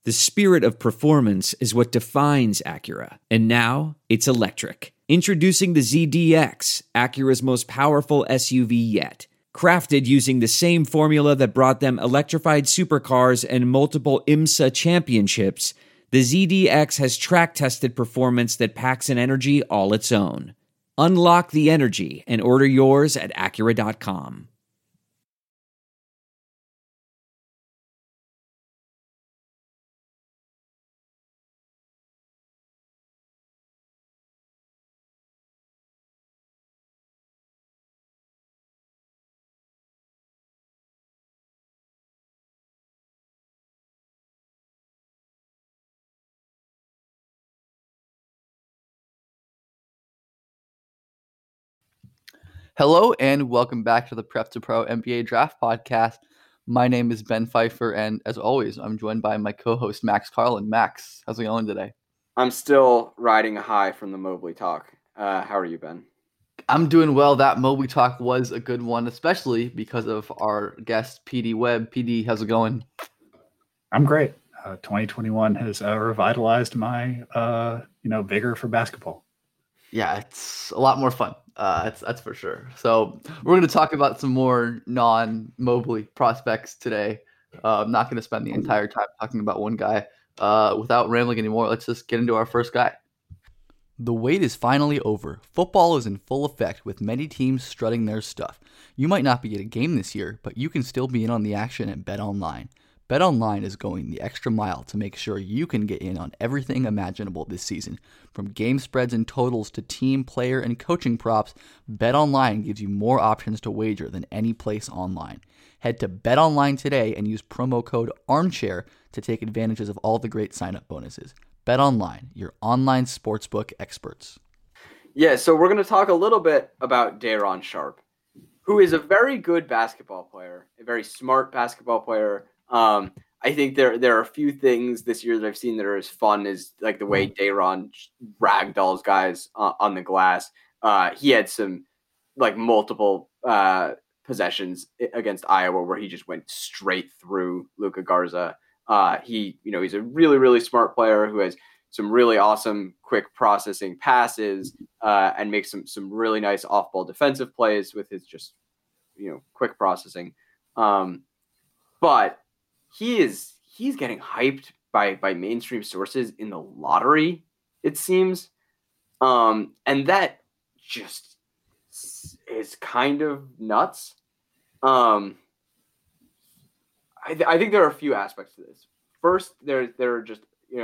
The spirit of performance is what defines Acura. And now, it's electric. Introducing the ZDX, Acura's most powerful SUV yet. Crafted using the same formula that brought them electrified supercars and multiple IMSA championships, the ZDX has track-tested performance that packs an energy all its own. Unlock the energy and order yours at Acura.com. Hello and welcome back to the Prep to Pro NBA Draft Podcast. My name is Ben Pfeiffer, and as always, I'm joined by my co-host Max Carlin. Max, how's it going today? I'm still riding a high from the Mobley talk. How are you, Ben? I'm doing well. That Mobley talk was a good one, especially because of our guest PD Webb. PD, how's it going? I'm great. 2021 has revitalized my vigor for basketball. Yeah, it's a lot more fun. That's for sure. So we're going to talk about some more non-Mobley prospects today. I'm not going to spend the entire time talking about one guy. Without rambling anymore, let's just get into our first guy. The wait is finally over. Football is in full effect with many teams strutting their stuff. You might not be at a game this year, but you can still be in on the action at BetOnline. BetOnline is going the extra mile to make sure you can get in on everything imaginable this season. From game spreads and totals to team, player, and coaching props, BetOnline gives you more options to wager than any place online. Head to BetOnline today and use promo code ARMCHAIR to take advantages of all the great sign-up bonuses. BetOnline, your online sportsbook experts. Yeah, so we're going to talk a little bit about Day'Ron Sharpe, who is a very good basketball player, a very smart basketball player. I think there are a few things this year that I've seen that are as fun as like the way Day'Ron ragdolls guys on the glass. He had some like multiple possessions against Iowa where he just went straight through Luka Garza. He's a really, really smart player who has some really awesome quick processing passes and makes some really nice off-ball defensive plays with his just quick processing. But he's getting hyped by mainstream sources in the lottery, it seems. And that just is kind of nuts. I think there are a few aspects to this. First, there are just,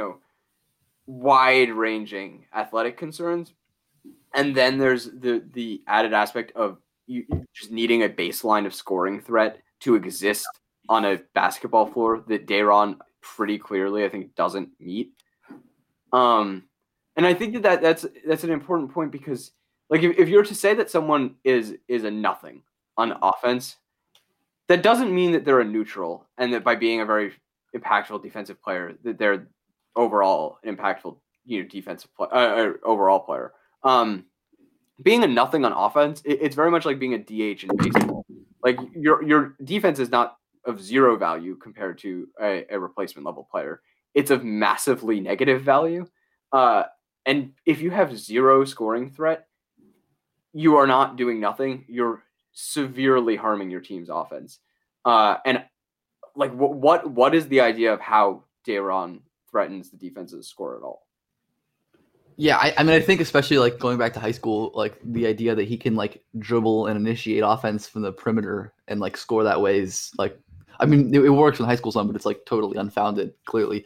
wide-ranging athletic concerns. And then there's the added aspect of you just needing a baseline of scoring threat to exist on a basketball floor that Day'Ron pretty clearly, I think, doesn't meet. And I think that's an important point because, like, if you're to say that someone is a nothing on offense, that doesn't mean that they're a neutral and that by being a very impactful defensive player that they're overall an impactful defensive overall player. Being a nothing on offense, it's very much like being a DH in baseball. Like your defense is not of zero value compared to a replacement level player. It's of massively negative value. And if you have zero scoring threat, you are not doing nothing. You're severely harming your team's offense. And like, what is the idea of how Day'Ron threatens the defense's score at all? Yeah, I think especially like going back to high school, like the idea that he can like dribble and initiate offense from the perimeter and like score that way is like, it works in high school some, but it's like totally unfounded. Clearly,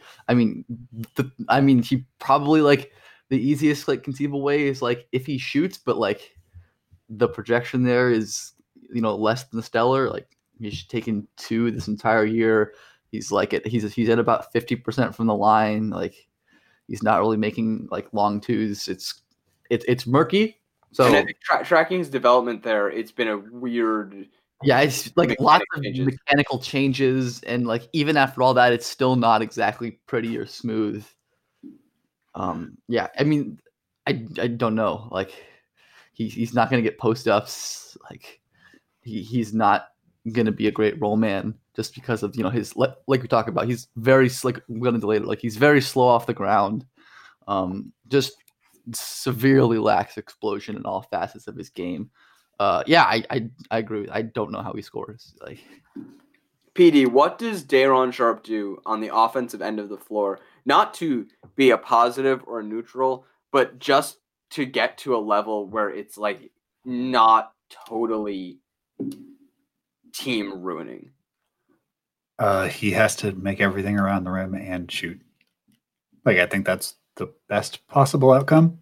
he probably like the easiest like conceivable way is like if he shoots, but like the projection there is less than stellar. Like he's taken 2 this entire year. He's at about 50% from the line. Like he's not really making like long twos. It's murky. So and I think tracking his development there, it's been a weird. Yeah, it's like lots of mechanical changes, and like even after all that, it's still not exactly pretty or smooth. Yeah, I don't know. Like he's not gonna get post ups. Like he's not going to be a great role man just because of, his, like we talked about, he's very, like, I'm going to delay it, like, he's very slow off the ground. Just severely lacks explosion in all facets of his game. I agree. I don't know how he scores. Like, PD, what does Day'Ron Sharpe do on the offensive end of the floor? Not to be a positive or a neutral, but just to get to a level where it's like not totally team ruining. He has to make everything around the rim and shoot. Like, I think that's the best possible outcome.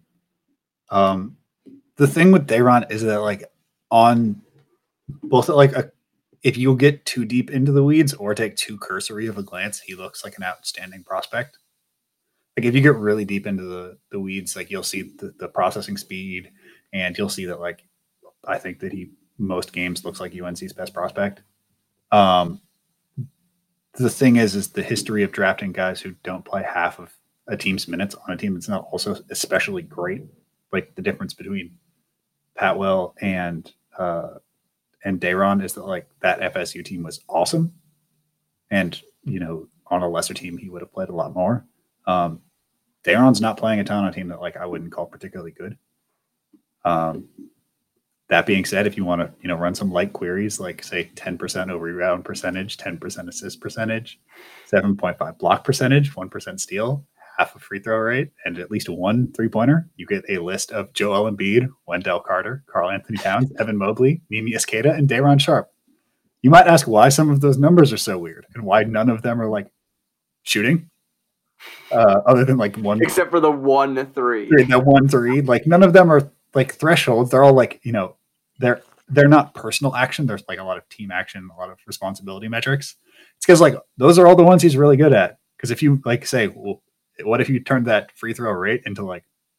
The thing with Day'Ron is that, like, on both, like, if you get too deep into the weeds or take too cursory of a glance, he looks like an outstanding prospect. Like, if you get really deep into the weeds, like, you'll see the processing speed, and you'll see that, like, I think that he most games looks like UNC's best prospect. The thing is the history of drafting guys who don't play half of a team's minutes on a team that's not also especially great. Like, the difference between Patwell and Day'Ron is that, like, that FSU team was awesome, and on a lesser team he would have played a lot more. Day'Ron's not playing a ton on a team that, like, I wouldn't call particularly good. That being said, if you want to run some light queries, like, say, 10% over rebound percentage, 10% assist percentage, 7.5 block percentage, 1% steal, half a free throw rate, and at least one 3-pointer, you get a list of Joel Embiid, Wendell Carter, Karl Anthony Towns, Evan Mobley, Mimi Esqueda, and Day'Ron Sharpe. You might ask why some of those numbers are so weird and why none of them are, like, shooting, other than, like, one, except for the 1-3. The 1-3, like, none of them are, like, thresholds. They're all, like, they're not personal action. There's, like, a lot of team action, a lot of responsibility metrics. It's because, like, those are all the ones he's really good at. Because if you, like, say, well, what if you turned that free throw rate into, like,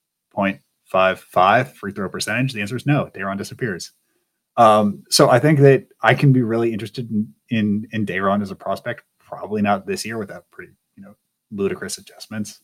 0.55 free throw percentage? The answer is no. Day'Ron disappears. So I think that I can be really interested in Day'Ron as a prospect. Probably not this year without pretty ludicrous adjustments.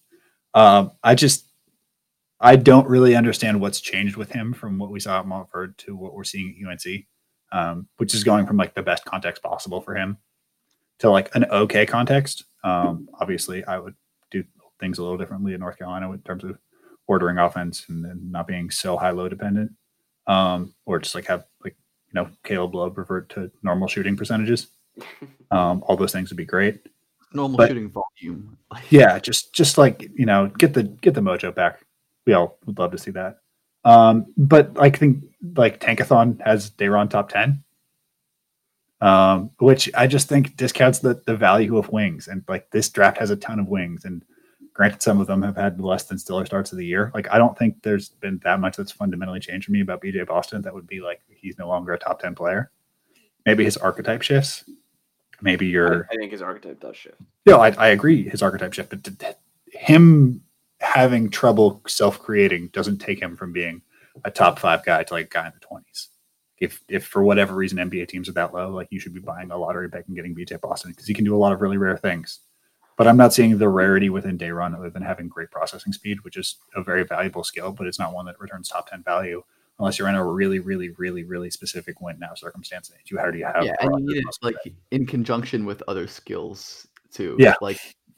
I don't really understand what's changed with him from what we saw at Montfort to what we're seeing at UNC, which is going from, like, the best context possible for him to, like, an okay context. Obviously, I would do things a little differently in North Carolina in terms of ordering offense and not being so high-low dependent, or just, like, have, like, Caleb Love revert to normal shooting percentages. All those things would be great. Normal shooting volume. Yeah, just like, get the mojo back. We all would love to see that. But I think, like, Tankathon has Day'Ron top 10, which I just think discounts the value of wings. And, like, this draft has a ton of wings, and granted, some of them have had less than stellar starts of the year. Like, I don't think there's been that much that's fundamentally changed for me about BJ Boston. That would be, like, he's no longer a top 10 player. Maybe his archetype shifts. Maybe I think his archetype does shift. No, I agree. His archetype shift, but him having trouble self-creating doesn't take him from being a top 5 guy to, like, a guy in the 20s. If for whatever reason NBA teams are that low, like, you should be buying a lottery pick and getting BJ Boston because he can do a lot of really rare things. But I'm not seeing the rarity within Day'Ron other than having great processing speed, which is a very valuable skill, but it's not one that returns top 10 value unless you're in a really, really, really, really specific win now circumstance. How do you have? Yeah, and you need it, like, in conjunction with other skills too. Yeah, like,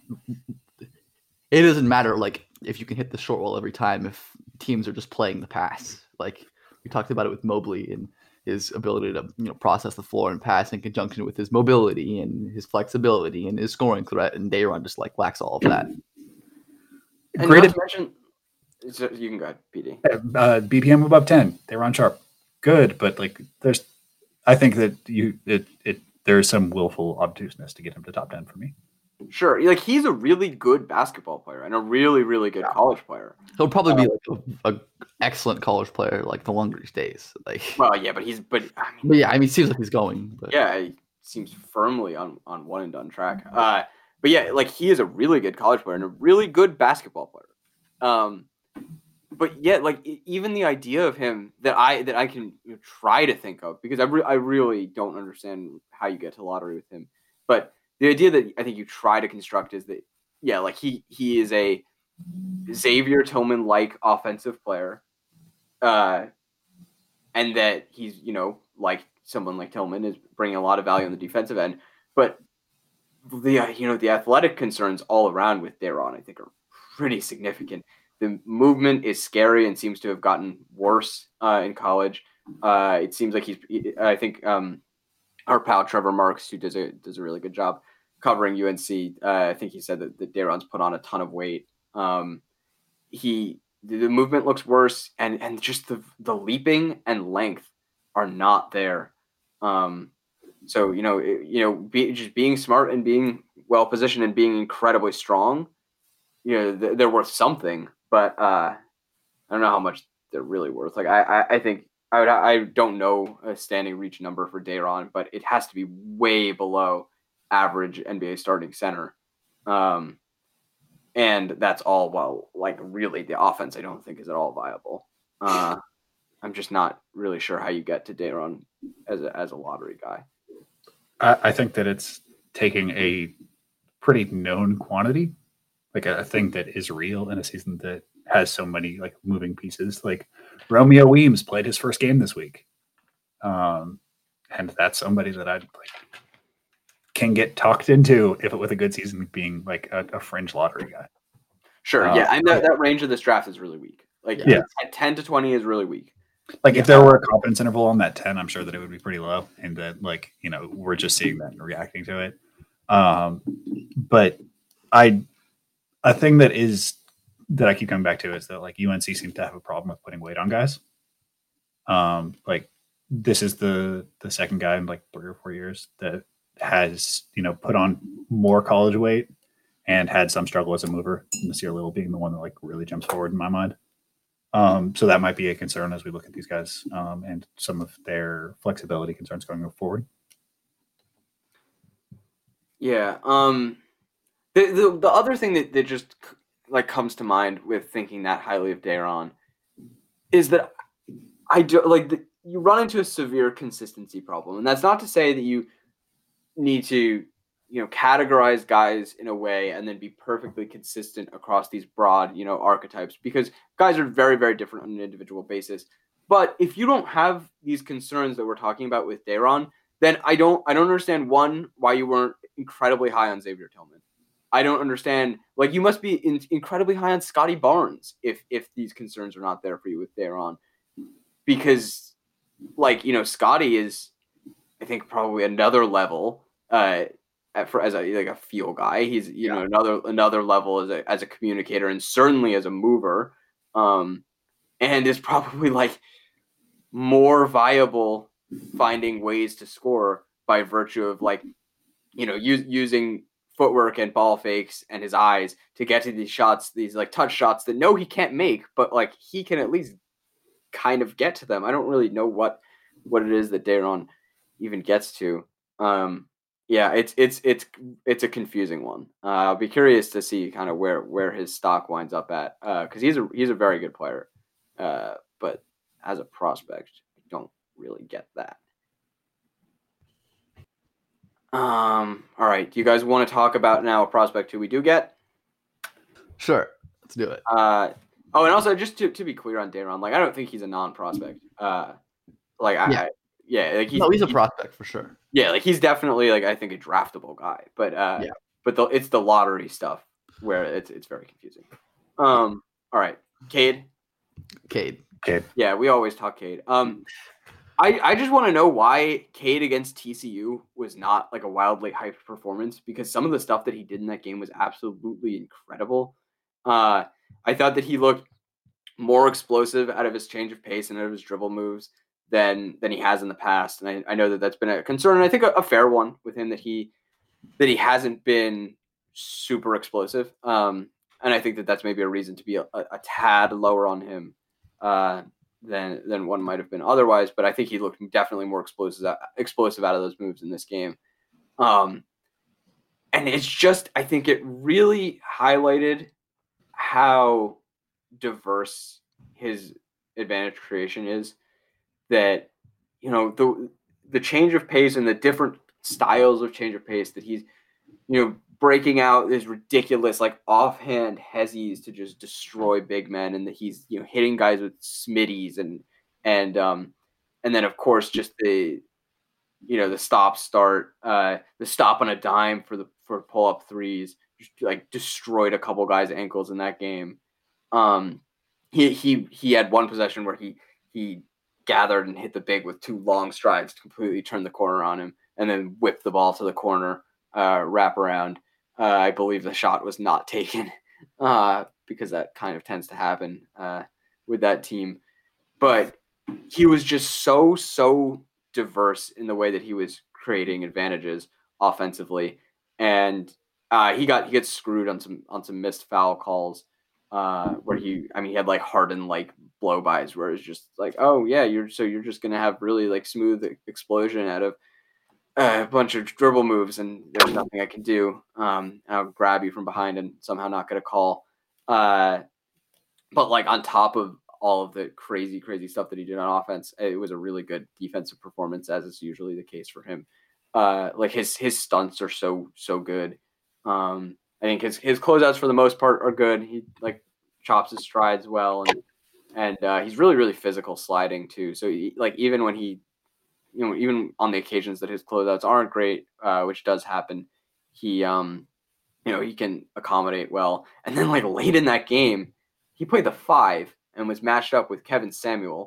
it doesn't matter, like, if you can hit the short wall every time if teams are just playing the pass. Like, we talked about it with Mobley and his ability to process the floor and pass in conjunction with his mobility and his flexibility and his scoring threat, and Day'Ron just, like, lacks all of that. And great to mention. So you can go ahead, PD. BPM above 10. Day'Ron Sharpe, good, but, like, I think that there's some willful obtuseness to get him to top 10 for me. Sure, like, he's a really good basketball player and a really, really good college player. He'll probably be, like, a excellent college player, like, the longer he stays. Like, well, yeah, but it seems like he's going. But. Yeah, he seems firmly on one and done track. But yeah, like, he is a really good college player and a really good basketball player. But yeah, like, even the idea of him that I can try to think of, because I really don't understand how you get to lottery with him, but the idea that I think you try to construct is that, yeah, like, he is a Xavier Tillman-like offensive player, and that he's, like, someone like Tillman is bringing a lot of value on the defensive end, but the the athletic concerns all around with Day'Ron, I think, are pretty significant. The movement is scary and seems to have gotten worse in college. It seems like I think our pal Trevor Marks, who does a really good job covering UNC, I think he said that Day'Ron's put on a ton of weight. The movement looks worse, and just the leaping and length are not there. So just being smart and being well positioned and being incredibly strong, they're worth something. But I don't know how much they're really worth. Like I think I don't know a standing reach number for Day'Ron, but it has to be way below average NBA starting center. And that's all while, like, really the offense I don't think is at all viable. I'm just not really sure how you get to Day'Ron as a lottery guy. I think that it's taking a pretty known quantity, like a thing that is real in a season that has so many like moving pieces. Like Romeo Weems played his first game this week. And that's somebody that I can get talked into if it with a good season being like a fringe lottery guy. Sure. Yeah. I know that range of this draft is really weak. Like 10 to 20 is really weak. Like if there were a confidence interval on that 10, I'm sure that it would be pretty low and that we're just seeing that and reacting to it. But a thing that I keep coming back to is that like UNC seems to have a problem with putting weight on guys. Like this is the second guy in like 3 or 4 years that has, put on more college weight and had some struggle as a mover. Nasir Little being the one that like really jumps forward in my mind. So that might be a concern as we look at these guys and some of their flexibility concerns going forward. Yeah. The other thing that just like comes to mind with thinking that highly of Day'Ron is that you run into a severe consistency problem, and that's not to say that you need to categorize guys in a way and then be perfectly consistent across these broad archetypes, because guys are very, very different on an individual basis. But if you don't have these concerns that we're talking about with Day'Ron, then I don't understand, one, why you weren't incredibly high on Xavier Tillman. I don't understand, like, you must be incredibly high on Scotty Barnes if these concerns are not there for you with Day'Ron, because Scotty is, I think, probably another level as a feel guy. He's another level as a communicator and certainly as a mover, and is probably like more viable finding ways to score by virtue of using footwork and ball fakes and his eyes to get to these shots, these like touch shots that he can't make, but like he can at least kind of get to them. I don't really know what it is that Day'Ron even gets to. It's a confusing one. I'll be curious to see kind of where his stock winds up at, because he's a very good player, but as a prospect, I don't really get that. All right, do you guys want to talk about now a prospect who we do get? Sure, let's do it. And also just to be clear on Day'Ron, like I don't think he's a non-prospect. He's a prospect for sure. Yeah, like he's definitely like I think a draftable guy, but it's the lottery stuff where it's very confusing. All right, Cade. Yeah, we always talk Cade. I just want to know why Cade against TCU was not like a wildly hyped performance, because some of the stuff that he did in that game was absolutely incredible. I thought that he looked more explosive out of his change of pace and out of his dribble moves than he has in the past. And I know that that's been a concern, and I think a fair one with him, that he hasn't been super explosive. And I think that that's maybe a reason to be a tad lower on him than one might have been otherwise. But I think he looked definitely more explosive out of those moves in this game. And it's just, I think it really highlighted how diverse his advantage creation is, that the change of pace and the different styles of change of pace that he's breaking out these ridiculous like offhand hezzies to just destroy big men, and that he's hitting guys with smitties and then of course just the the stop start, the stop on a dime for pull up threes, just like destroyed a couple guys' ankles in that game. He had one possession where he gathered and hit the big with 2 long strides to completely turn the corner on him, and then whipped the ball to the corner, wrap around. I believe the shot was not taken because that kind of tends to happen with that team. But he was just so diverse in the way that he was creating advantages offensively, and he gets screwed on some missed foul calls where he had like Harden like blow-bys where it's just like, oh yeah, you're just gonna have really like smooth explosion out of a bunch of dribble moves, and there's nothing I can do. I'll grab you from behind and somehow not get a call. But like on top of all of the crazy stuff that he did on offense, it was a really good defensive performance, as is usually the case for him. Like his stunts are so good. I think his closeouts for the most part are good. He like chops his strides well, and he's really physical sliding too. So like even when he, even on the occasions that his closeouts aren't great, which does happen, he he can accommodate well. And then like late in that game, he played the 5 and was matched up with Kevin Samuel,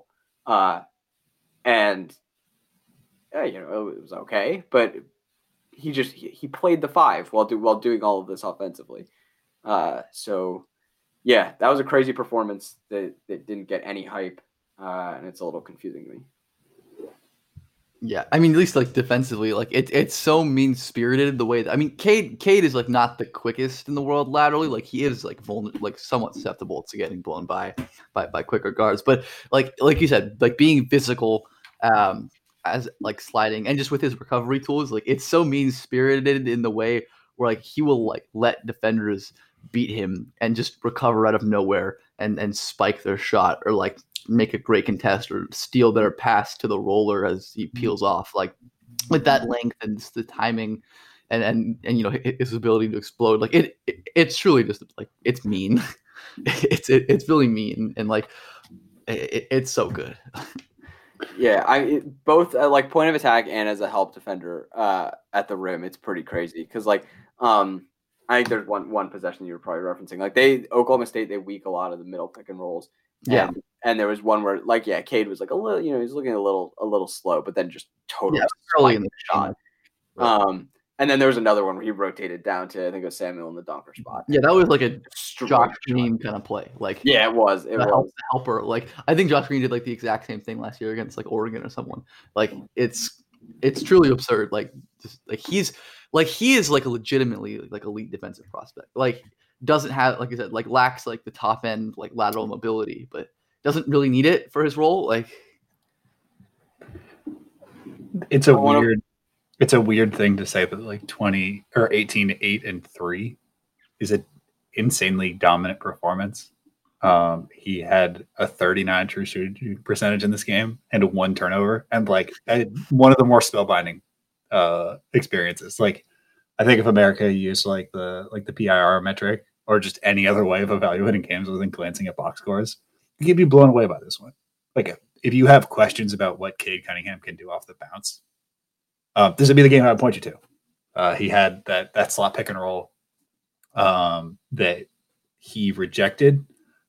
and it was okay, but he played the 5 while doing all of this offensively. So yeah, that was a crazy performance that didn't get any hype, and it's a little confusing to me. Yeah, I mean, at least like defensively, like it's so mean spirited the way that, I mean, Cade is like not the quickest in the world laterally. Like he is like somewhat susceptible to getting blown by quicker guards. But like you said, like being physical, as like sliding, and just with his recovery tools, like it's so mean spirited in the way where like he will like let defenders beat him and just recover out of nowhere and spike their shot, or like make a great contest or steal their pass to the roller as he peels off, like with that length and the timing and his ability to explode. Like it's truly just like, it's mean. it's really mean, and like it's so good. Yeah, both like point of attack and as a help defender at the rim, it's pretty crazy because like I think there's one possession you were probably referencing. Like Oklahoma State, they weak a lot of the middle pick and rolls. Yeah. And there was one where like, yeah, Cade was like a little, he's looking a little slow, but then just totally early in the shot. Right. And then there was another one where he rotated down to, I think it was Samuel in the dunker spot. Yeah, that was like a Josh Green kind of play. Like, yeah, it was. It was helper. Like, I think Josh Green did like the exact same thing last year against like Oregon or someone. Like, it's truly absurd. Like, just like he is like a legitimately like elite defensive prospect. Like, doesn't have, like I said, like lacks like the top end like lateral mobility, but doesn't really need it for his role. Like, it's a weird thing to say, but like 20 or 18, 8 and 3 is an insanely dominant performance. He had a 39 true shooting percentage in this game and a 1 turnover, and like one of the more spellbinding experiences. Like, I think if America used like the PIR metric or just any other way of evaluating games other than glancing at box scores, you'd be blown away by this one. Like, if you have questions about what Cade Cunningham can do off the bounce, this would be the game I would point you to. He had that slot pick and roll that he rejected.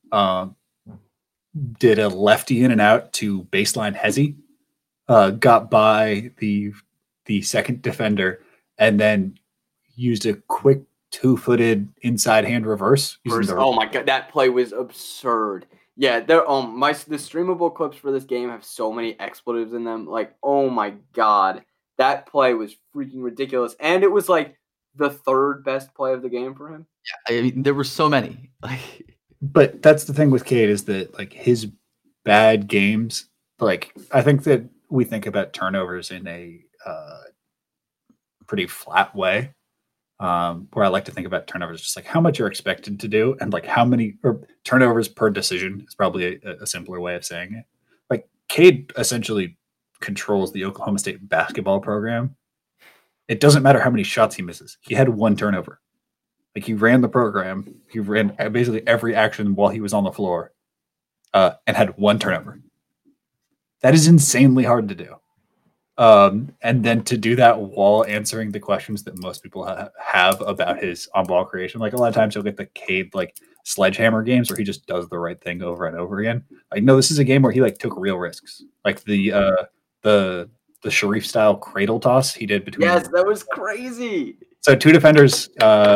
Did a lefty in and out to baseline Hezzy, got by the second defender, and then used a quick 2-footed inside hand reverse. Oh my god, that play was absurd. Yeah, the streamable clips for this game have so many expletives in them. Like, oh my god, that play was freaking ridiculous, and it was like the 3rd best play of the game for him. Yeah, I mean, there were so many. But that's the thing with Cade, is that like his bad games, like I think that we think about turnovers in a pretty flat way, where I like to think about turnovers just like how much you're expected to do, and like how many, or turnovers per decision is probably a simpler way of saying it. Like, Cade essentially controls the Oklahoma State basketball program. It doesn't matter how many shots he misses. He had 1 turnover. Like, he ran the program. He ran basically every action while he was on the floor, and had 1 turnover. That is insanely hard to do. And then to do that while answering the questions that most people have about his on-ball creation. Like a lot of times you'll get the Cade like sledgehammer games where he just does the right thing over and over again. Like, no, this is a game where he like took real risks. Like the Sharif style cradle toss he did between. Yes, that was crazy. So two defenders,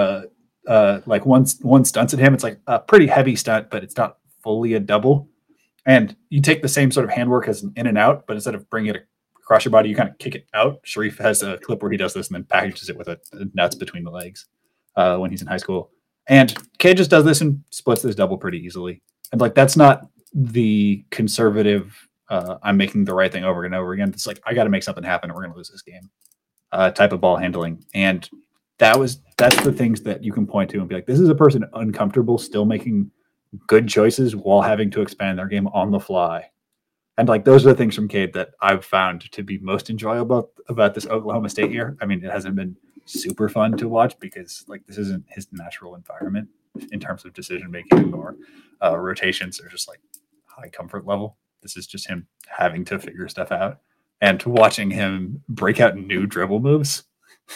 like one stunts at him. It's like a pretty heavy stunt, but it's not fully a double. And you take the same sort of handwork as an in and out, but instead of bringing it across your body, you kind of kick it out. Sharif has a clip where he does this and then packages it with a nuts between the legs when he's in high school. And Cade just does this and splits this double pretty easily. And like that's not the conservative. I'm making the right thing over and over again. It's like I got to make something happen, or we're going to lose this game. Type of ball handling, and that's the things that you can point to and be like, this is a person uncomfortable, still making good choices while having to expand their game on the fly. And like those are the things from Cade that I've found to be most enjoyable about this Oklahoma State year. I mean, it hasn't been super fun to watch because like this isn't his natural environment in terms of decision making or rotations or just like high comfort level. This is just him having to figure stuff out, and watching him break out new dribble moves.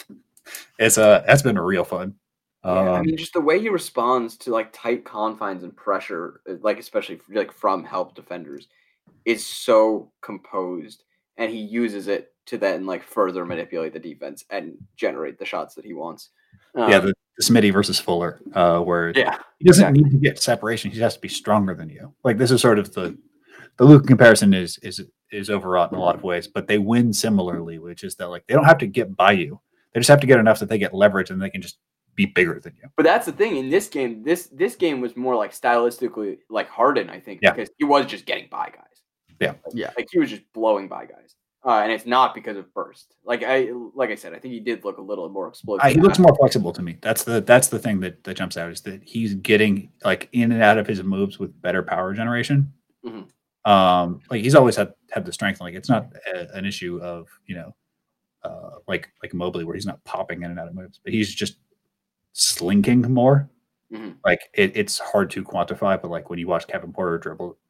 That's been real fun. Yeah, I mean, just the way he responds to like tight confines and pressure, like especially like from help defenders, is so composed, and he uses it to then like further manipulate the defense and generate the shots that he wants. The Smitty versus Fuller, where he doesn't need to get separation; he just has to be stronger than you. Like this is sort of the Luka comparison is overwrought in a lot of ways, but they win similarly, which is that like they don't have to get by you; they just have to get enough that they get leverage and they can just be bigger than you. But that's the thing in this game. This game was more like stylistically like Harden, I think, because he was just getting by guys. Yeah. Like he was just blowing by guys, and it's not because of burst. Like I said, I think he did look a little more explosive. He looks more flexible to me. That's the thing that jumps out is that he's getting like in and out of his moves with better power generation. Mm-hmm. Like he's always had the strength. Like it's not an issue of like Mobley where he's not popping in and out of moves, but he's just slinking more. Mm-hmm. Like it's hard to quantify, but like when you watch Kevin Porter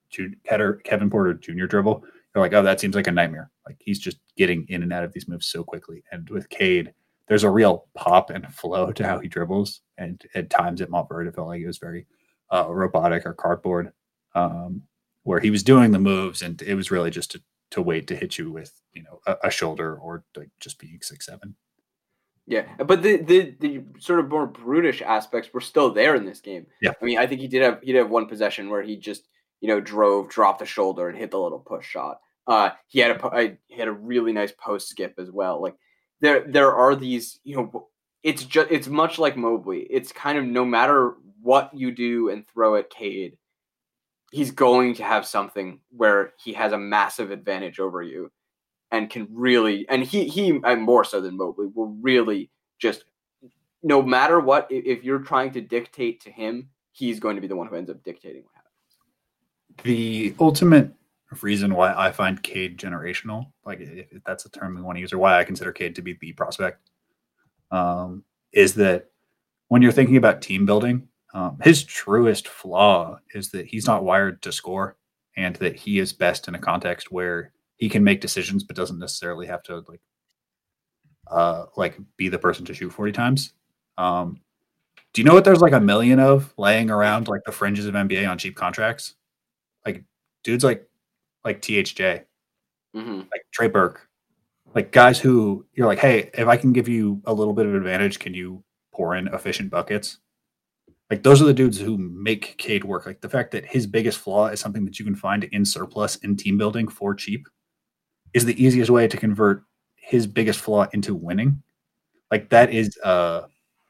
Jr. dribble, you're like, oh, that seems like a nightmare. Like he's just getting in and out of these moves so quickly. And with Cade, there's a real pop and flow to how he dribbles. And at times at Montverde, it felt like it was very robotic or cardboard, where he was doing the moves, and it was really just to wait to hit you with a shoulder or like just being 6'7". Yeah, but the sort of more brutish aspects were still there in this game. Yeah, I mean, I think he did have one possession where he just dropped the shoulder and hit the little push shot. He had a really nice post skip as well. Like there are these, it's much like Mobley. It's kind of no matter what you do and throw at Cade, he's going to have something where he has a massive advantage over you. And can really, and he more so than Mobley, will really just, no matter what, if you're trying to dictate to him, he's going to be the one who ends up dictating what happens. The ultimate reason why I find Cade generational, like if that's a term we want to use, or why I consider Cade to be the prospect, is that when you're thinking about team building, his truest flaw is that he's not wired to score, and that he is best in a context where he can make decisions, but doesn't necessarily have to like be the person to shoot 40 times. Do you know what there's like a million of laying around like the fringes of NBA on cheap contracts? Like dudes like THJ, like Trey Burke, like guys who you're like, hey, if I can give you a little bit of advantage, can you pour in efficient buckets? Like those are the dudes who make Cade work. Like the fact that his biggest flaw is something that you can find in surplus in team building for cheap is the easiest way to convert his biggest flaw into winning. Like that is a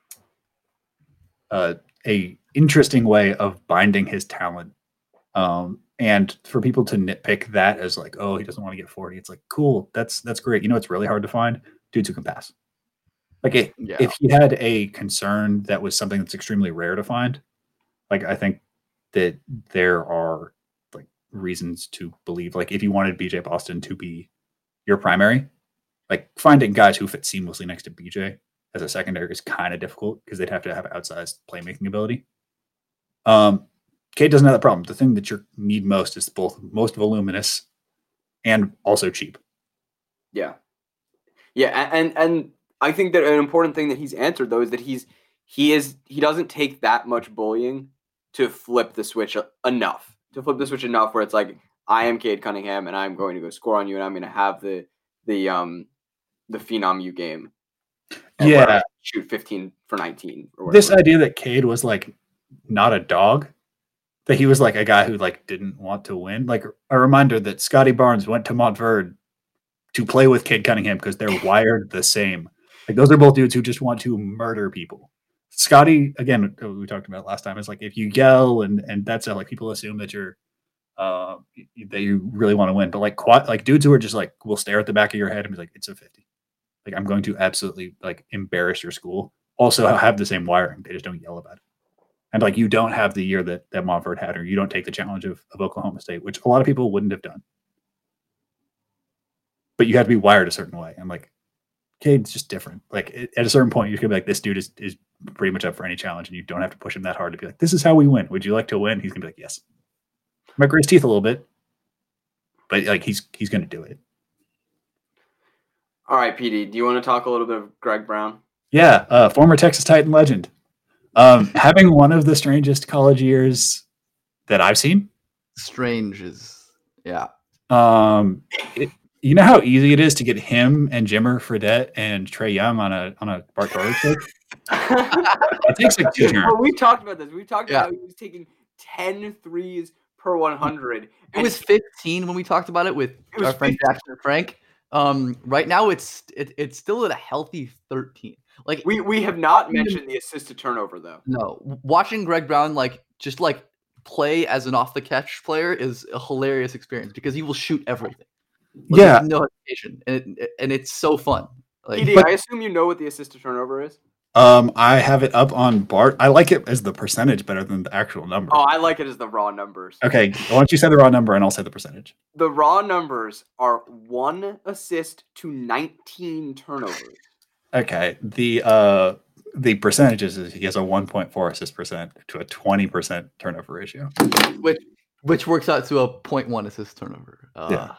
interesting way of binding his talent. And for people to nitpick that as like, oh, he doesn't want to get 40. It's like, cool. That's great. It's really hard to find dudes who can pass. Like if he had a concern that was something that's extremely rare to find, like I think that there are like reasons to believe, like if you wanted BJ Boston to be your primary, like finding guys who fit seamlessly next to BJ as a secondary is kind of difficult because they'd have to have outsized playmaking ability. Cade doesn't have that problem. The thing that you need most is both most voluminous and also cheap. Yeah. Yeah, and I think that an important thing that he's answered though is that he doesn't take that much bullying to flip the switch enough. To flip the switch enough where it's like, I am Cade Cunningham and I'm going to go score on you and I'm going to have the Phenom U game. Where I shoot 15 for 19 or whatever. This idea that Cade was like not a dog, that he was like a guy who like didn't want to win. Like a reminder that Scotty Barnes went to Montverde to play with Cade Cunningham because they're wired the same. Like those are both dudes who just want to murder people. Scotty, again, we talked about last time, is like if you yell and that's how like people assume that you're that you really want to win. But like dudes who are just like will stare at the back of your head and be like, it's a 50. Like I'm going to absolutely like embarrass your school. Also have the same wiring. They just don't yell about it. And like you don't have the year that Montverde had, or you don't take the challenge of Oklahoma State, which a lot of people wouldn't have done. But you have to be wired a certain way. And like Cade's just different. Like at a certain point, you could be like, this dude is pretty much up for any challenge, and you don't have to push him that hard to be like, this is how we win. Would you like to win? He's gonna be like, yes. Might grit his teeth a little bit, but like he's gonna do it. All right, PD, do you want to talk a little bit of Greg Brown? Yeah, former Texas Titan legend. Having one of the strangest college years that I've seen. Strange is, yeah. You know how easy it is to get him and Jimmer Fredette and Trae Young on a Bart Carter trick? It takes like 2 turns. Well, we talked about this. We talked about how he was taking 10 threes per 100. It was 15 when we talked about it with our friend Jackson and Frank. Right now it's still at a healthy 13. Like we have not mentioned the assist to turnover though. No, watching Greg Brown just play as an off the catch player is a hilarious experience because he will shoot everything. Yeah, no hesitation, and it's so fun. Like, PD, I assume you know what the assist to turnover is. I have it up on Bart. I like it as the percentage better than the actual number. Oh, I like it as the raw numbers. Okay, why don't you say the raw number and I'll say the percentage. The raw numbers are 1 assist to 19 turnovers. Okay, the percentages is he has a 1.4 assist percent to a 20% turnover ratio, which works out to a 0.1 assist turnover. Yeah.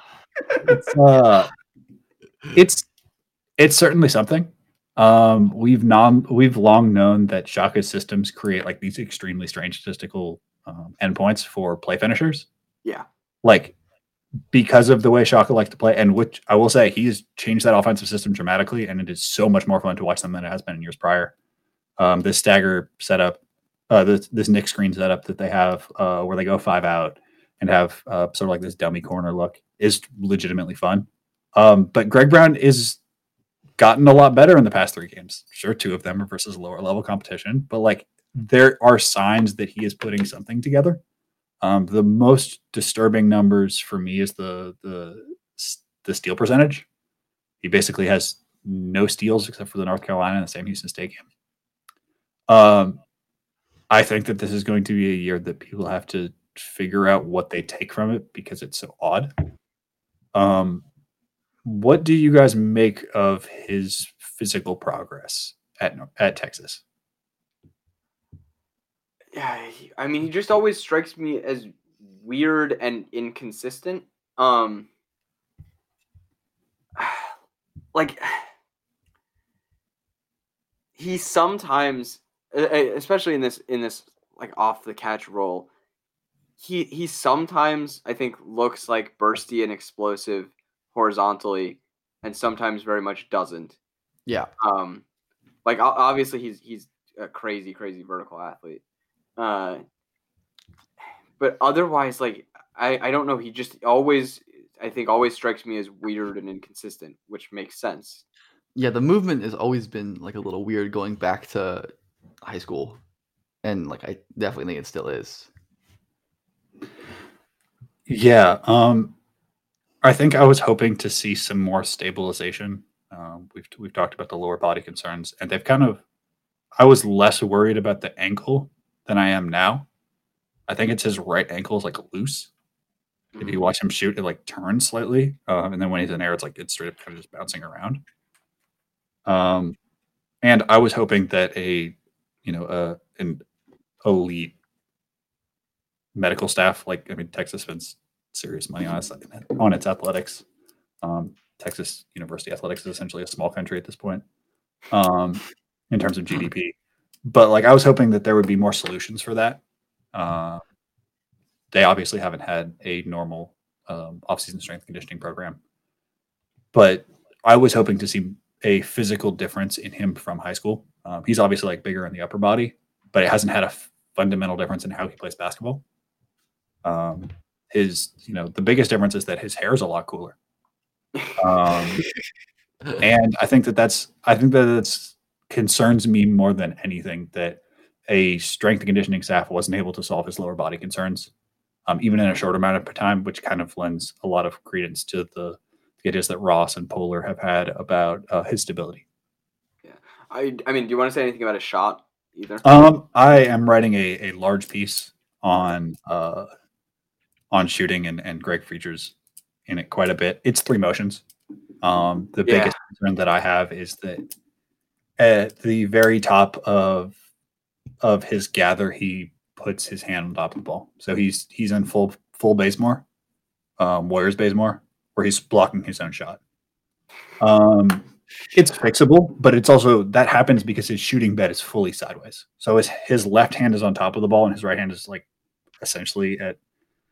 It's certainly something. We've long known that Shaka's systems create like these extremely strange statistical endpoints for play finishers. Yeah, like because of the way Shaka likes to play, and which I will say he's changed that offensive system dramatically, and it is so much more fun to watch them than it has been in years prior. This stagger setup, this Nick screen setup that they have, where they go 5 out and have sort of like this dummy corner look, is legitimately fun. But Greg Brown is gotten a lot better in the past 3 games. Sure, 2 of them are versus lower level competition, but like there are signs that he is putting something together. The most disturbing numbers for me is the steal percentage. He basically has no steals except for the North Carolina and the Sam Houston State game. I think that this is going to be a year that people have to figure out what they take from it because it's so odd. What do you guys make of his physical progress at Texas? Yeah, I mean, he just always strikes me as weird and inconsistent. Like he sometimes, especially in this like off the catch role, he sometimes I think looks like bursty and explosive horizontally, and sometimes very much doesn't. Yeah. Like obviously he's a crazy vertical athlete. But otherwise, like I don't know. He just always strikes me as weird and inconsistent, which makes sense. Yeah, the movement has always been like a little weird going back to high school, and like I definitely think it still is. Yeah, I think I was hoping to see some more stabilization. We've talked about the lower body concerns, and they've kind of. I was less worried about the ankle than I am now. I think it's his right ankle is like loose. If you watch him shoot, it like turns slightly, and then when he's in air, it's straight up kind of just bouncing around. And I was hoping that an elite medical staff, Texas spends serious money on its athletics. Texas University athletics is essentially a small country at this point, in terms of GDP. But like I was hoping that there would be more solutions for that. They obviously haven't had a normal off-season strength conditioning program, but I was hoping to see a physical difference in him from high school. He's obviously like bigger in the upper body, but it hasn't had a fundamental difference in how he plays basketball. The biggest difference is that his hair is a lot cooler. And I think that concerns me more than anything that a strength and conditioning staff wasn't able to solve his lower body concerns, even in a short amount of time, which kind of lends a lot of credence to the ideas that Ross and Polar have had about his stability. Yeah. I mean, do you want to say anything about his shot either? I am writing a large piece on shooting and Greg features in it quite a bit. It's 3 motions. The biggest concern that I have is that at the very top of his gather, he puts his hand on top of the ball. So he's in full Bazemore, Warriors Bazemore, where he's blocking his own shot. It's fixable, but it's also that happens because his shooting bed is fully sideways. So his left hand is on top of the ball and his right hand is like essentially at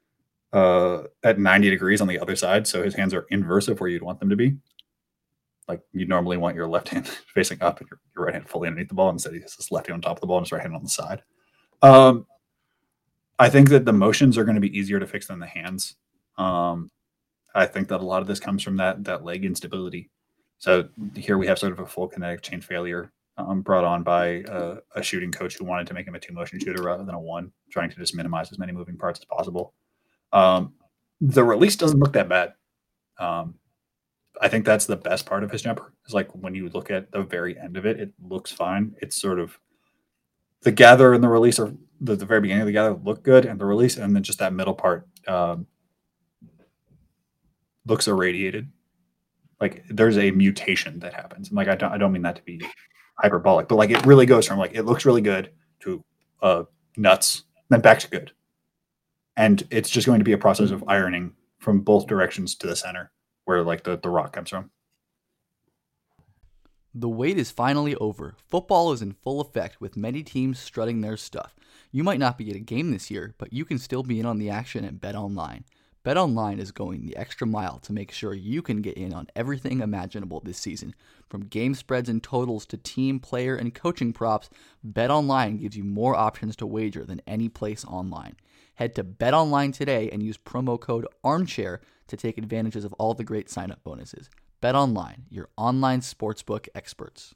90 degrees on the other side. So his hands are inverse of where you'd want them to be. Like you normally want your left hand facing up and your right hand fully underneath the ball. Instead, he has his left hand on top of the ball and his right hand on the side. I think that the motions are going to be easier to fix than the hands. I think that a lot of this comes from that leg instability. So here we have sort of a full kinetic chain failure brought on by a shooting coach who wanted to make him a 2-motion shooter rather than a 1, trying to just minimize as many moving parts as possible. The release doesn't look that bad. I think that's the best part of his jumper. Is like when you look at the very end of it, it looks fine. It's sort of the gather and the release, or the very beginning of the gather look good, and the release, and then just that middle part looks irradiated. Like there's a mutation that happens. And like I don't mean that to be hyperbolic, but like it really goes from like it looks really good to nuts, then back to good. And it's just going to be a process of ironing from both directions to the center where like the rock comes from. The wait is finally over. Football is in full effect with many teams strutting their stuff. You might not be at a game this year, but you can still be in on the action at BetOnline. BetOnline is going the extra mile to make sure you can get in on everything imaginable this season. From game spreads and totals to team, player, and coaching props, BetOnline gives you more options to wager than any place online. Head to BetOnline today and use promo code ARMCHAIR to take advantages of all the great sign-up bonuses. BetOnline, your online sportsbook experts.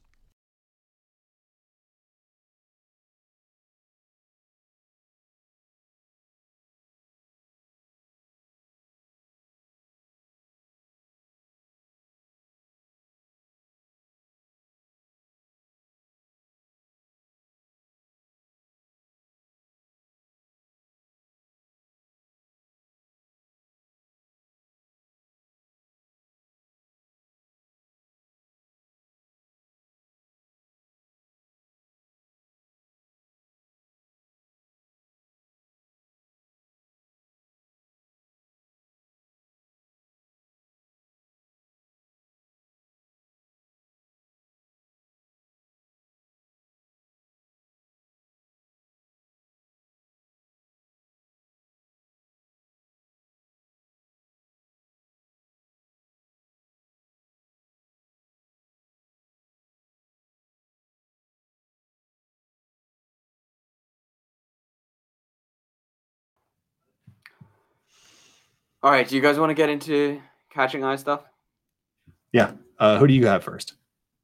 All right, do you guys want to get into catching eye stuff? Yeah. Who do you have first?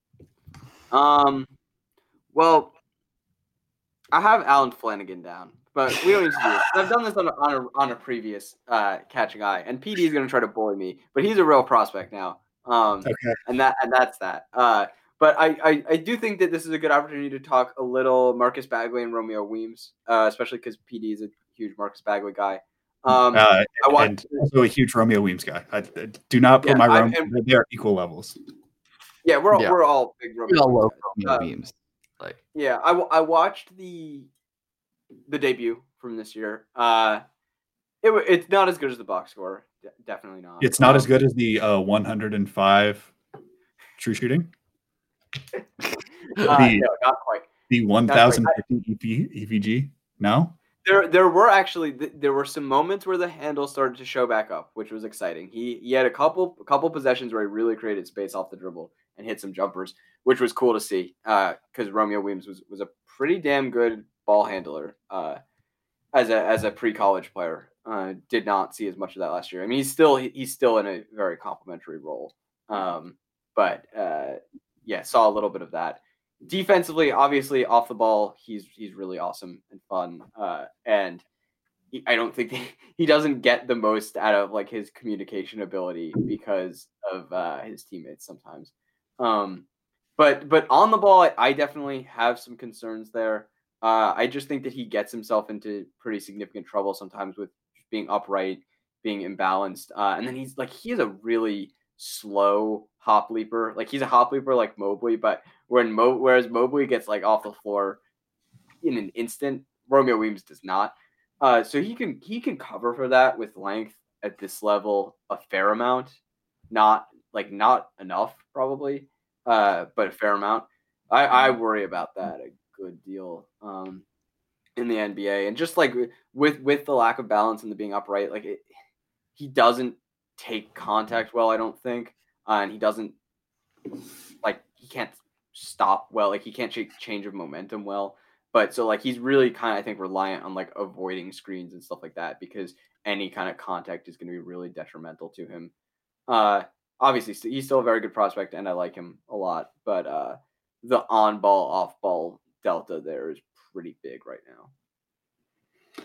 Well, I have Alan Flanagan down, but we don't need to do this. I've done this on a previous catching eye, and PD is going to try to bully me, but he's a real prospect now. Okay. And that's that. But I do think that this is a good opportunity to talk a little Marcus Bagley and Romeo Weems, especially because PD is a huge Marcus Bagley guy. And also a huge Romeo Weems guy. I do not put my Romeo. They are equal levels. Yeah, we're all big Romeo Weems. Like, yeah, I watched the debut from this year. It It's not as good as the box score. Definitely not. It's not as good as the 105 true shooting. No, not quite. The 1050 EVG. No. There were some moments where the handle started to show back up, which was exciting. He had a couple possessions where he really created space off the dribble and hit some jumpers, which was cool to see. Because Romeo Williams was a pretty damn good ball handler. As a pre-college player, did not see as much of that last year. I mean, he's still in a very complimentary role. But saw a little bit of that. Defensively, obviously, off the ball, he's really awesome and fun. And I don't think he doesn't get the most out of like his communication ability because of his teammates sometimes. But on the ball, I definitely have some concerns there. I just think that he gets himself into pretty significant trouble sometimes with being upright, being imbalanced, and then he is a really slow hop leaper. Like he's a hop leaper like Mobley, but whereas Mobley gets like off the floor in an instant, Romeo Williams does not. So he can cover for that with length at this level a fair amount, not enough probably, but a fair amount. I worry about that a good deal in the NBA, and just like with the lack of balance and the being upright, he doesn't take contact well, I don't think, and he doesn't he can't stop well, he can't change of momentum well. But so he's really kind of, I think, reliant on avoiding screens and stuff like that, because any kind of contact is going to be really detrimental to him. Obviously, he's still a very good prospect, and I like him a lot. But the on-ball, off-ball delta there is pretty big right now.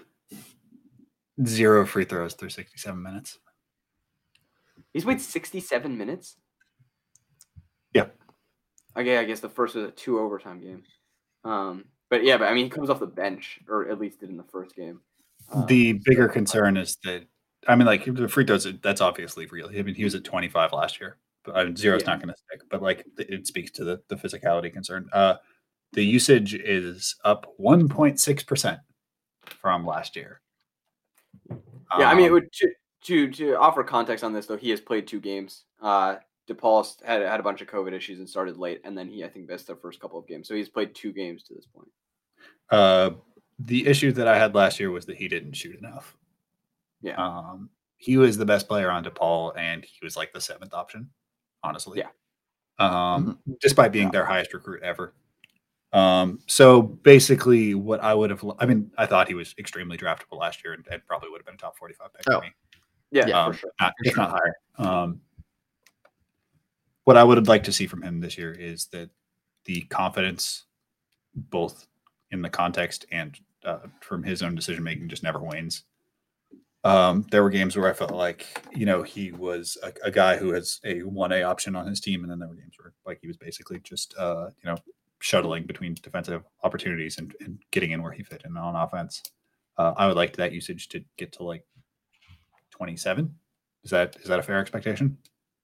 0 free throws through 67 minutes. He's played 67 minutes? Yeah. Okay, I guess the first was a 2 overtime game. But I mean, he comes off the bench, or at least did in the first game. The bigger concern is that, I mean, the free throws, that's obviously real. I mean, he was at 25 last year, but zero's not going to stick. But it speaks to the physicality concern. The usage is up 1.6% from last year. Yeah, I mean, to offer context on this, though, he has played 2 games. DePaul had a bunch of COVID issues and started late, and then he, I think, missed the first couple of games. So he's played 2 games to this point. The issue that I had last year was that he didn't shoot enough. Yeah. He was the best player on DePaul, and he was like the 7th option, honestly. Yeah. Despite being their highest recruit ever. So basically what I would have, I mean, I thought he was extremely draftable last year and probably would have been a top 45 pick for me. Yeah, for sure. If not higher. What I would have liked to see from him this year is that the confidence, both in the context and from his own decision making, just never wanes. There were games where I felt like, he was a guy who has a 1A option on his team, and then there were games where he was basically just shuttling between defensive opportunities and getting in where he fit in on offense. I would like that usage to get to 27. Is that a fair expectation?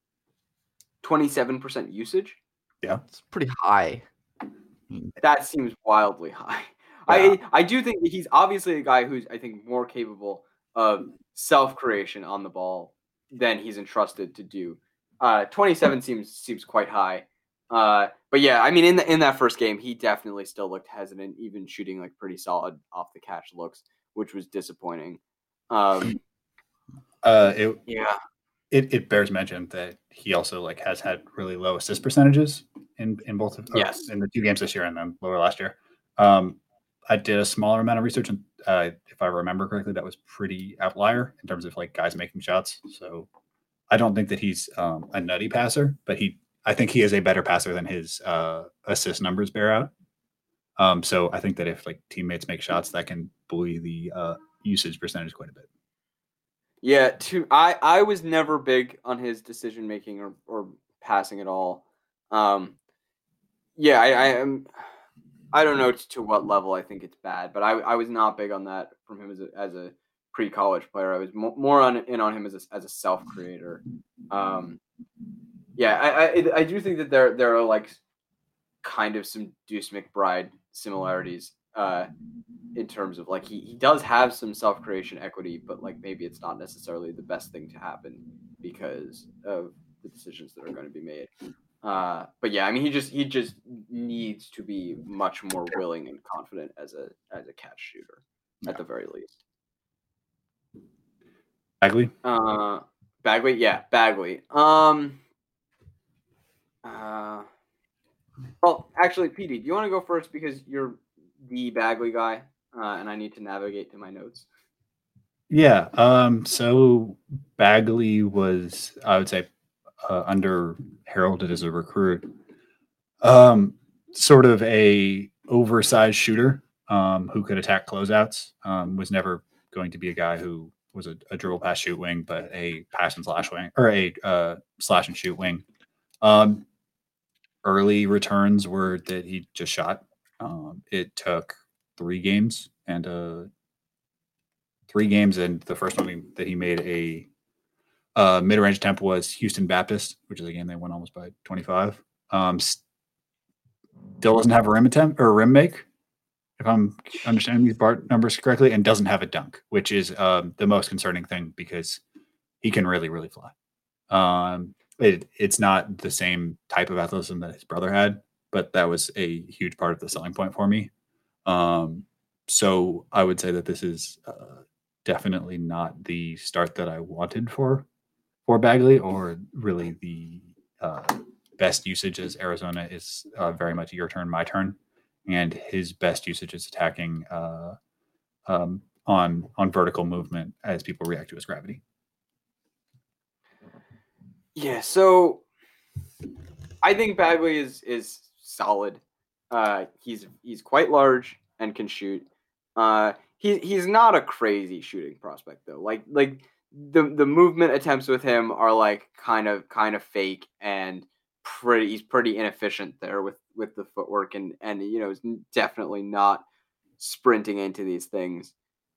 27% usage? Yeah. It's pretty high. That seems wildly high. Yeah. I do think that he's obviously a guy who's, I think, more capable of self-creation on the ball than he's entrusted to do. 27 seems quite high. But yeah, I mean, in that first game, he definitely still looked hesitant, even shooting pretty solid off the catch looks, which was disappointing. It bears mention that he also has had really low assist percentages in both of in the 2 games this year and then lower last year. I did a smaller amount of research, and if I remember correctly, that was pretty outlier in terms of guys making shots. So I don't think that he's a nutty passer, but I think he is a better passer than his assist numbers bear out. So I think that if teammates make shots, that can buoy the usage percentage quite a bit. Yeah, I was never big on his decision making or passing at all. I don't know to what level I think it's bad, but I was not big on that from him as a pre-college player. I was more on him as a self creator. I do think that there are kind of some Deuce McBride similarities in terms of like he does have some self-creation equity, but like maybe it's not necessarily the best thing to happen because of the decisions that are going to be made. But yeah, I mean, he just needs to be much more willing and confident as a catch shooter at the very least. Bagley? Bagley, yeah, Bagley. Well, actually, PD, do you want to go first because you're the Bagley guy, and I need to navigate to my notes? Yeah. So Bagley was, I would say, under heralded as a recruit, sort of a oversized shooter who could attack closeouts. Was never going to be a guy who was a dribble pass shoot wing, but a pass and slash wing or a slash and shoot wing. Early returns were that he just shot. It took 3 games, and the first one that he made a mid-range attempt was Houston Baptist, which is a game they won almost by 25. Still doesn't have a rim attempt or a rim make, if I'm understanding these Bart numbers correctly, and doesn't have a dunk, which is the most concerning thing because he can really, really fly. It's not the same type of athleticism that his brother had, but that was a huge part of the selling point for me. So I would say that this is definitely not the start that I wanted for Bagley, or really the best usage, as Arizona is very much your turn, my turn, and his best usage is attacking on vertical movement as people react to his gravity. Yeah, so I think Bagley is solid. He's quite large and can shoot. He's not a crazy shooting prospect though. Like the movement attempts with him are like kind of fake, and he's pretty inefficient there with the footwork, and you know, is definitely not sprinting into these things.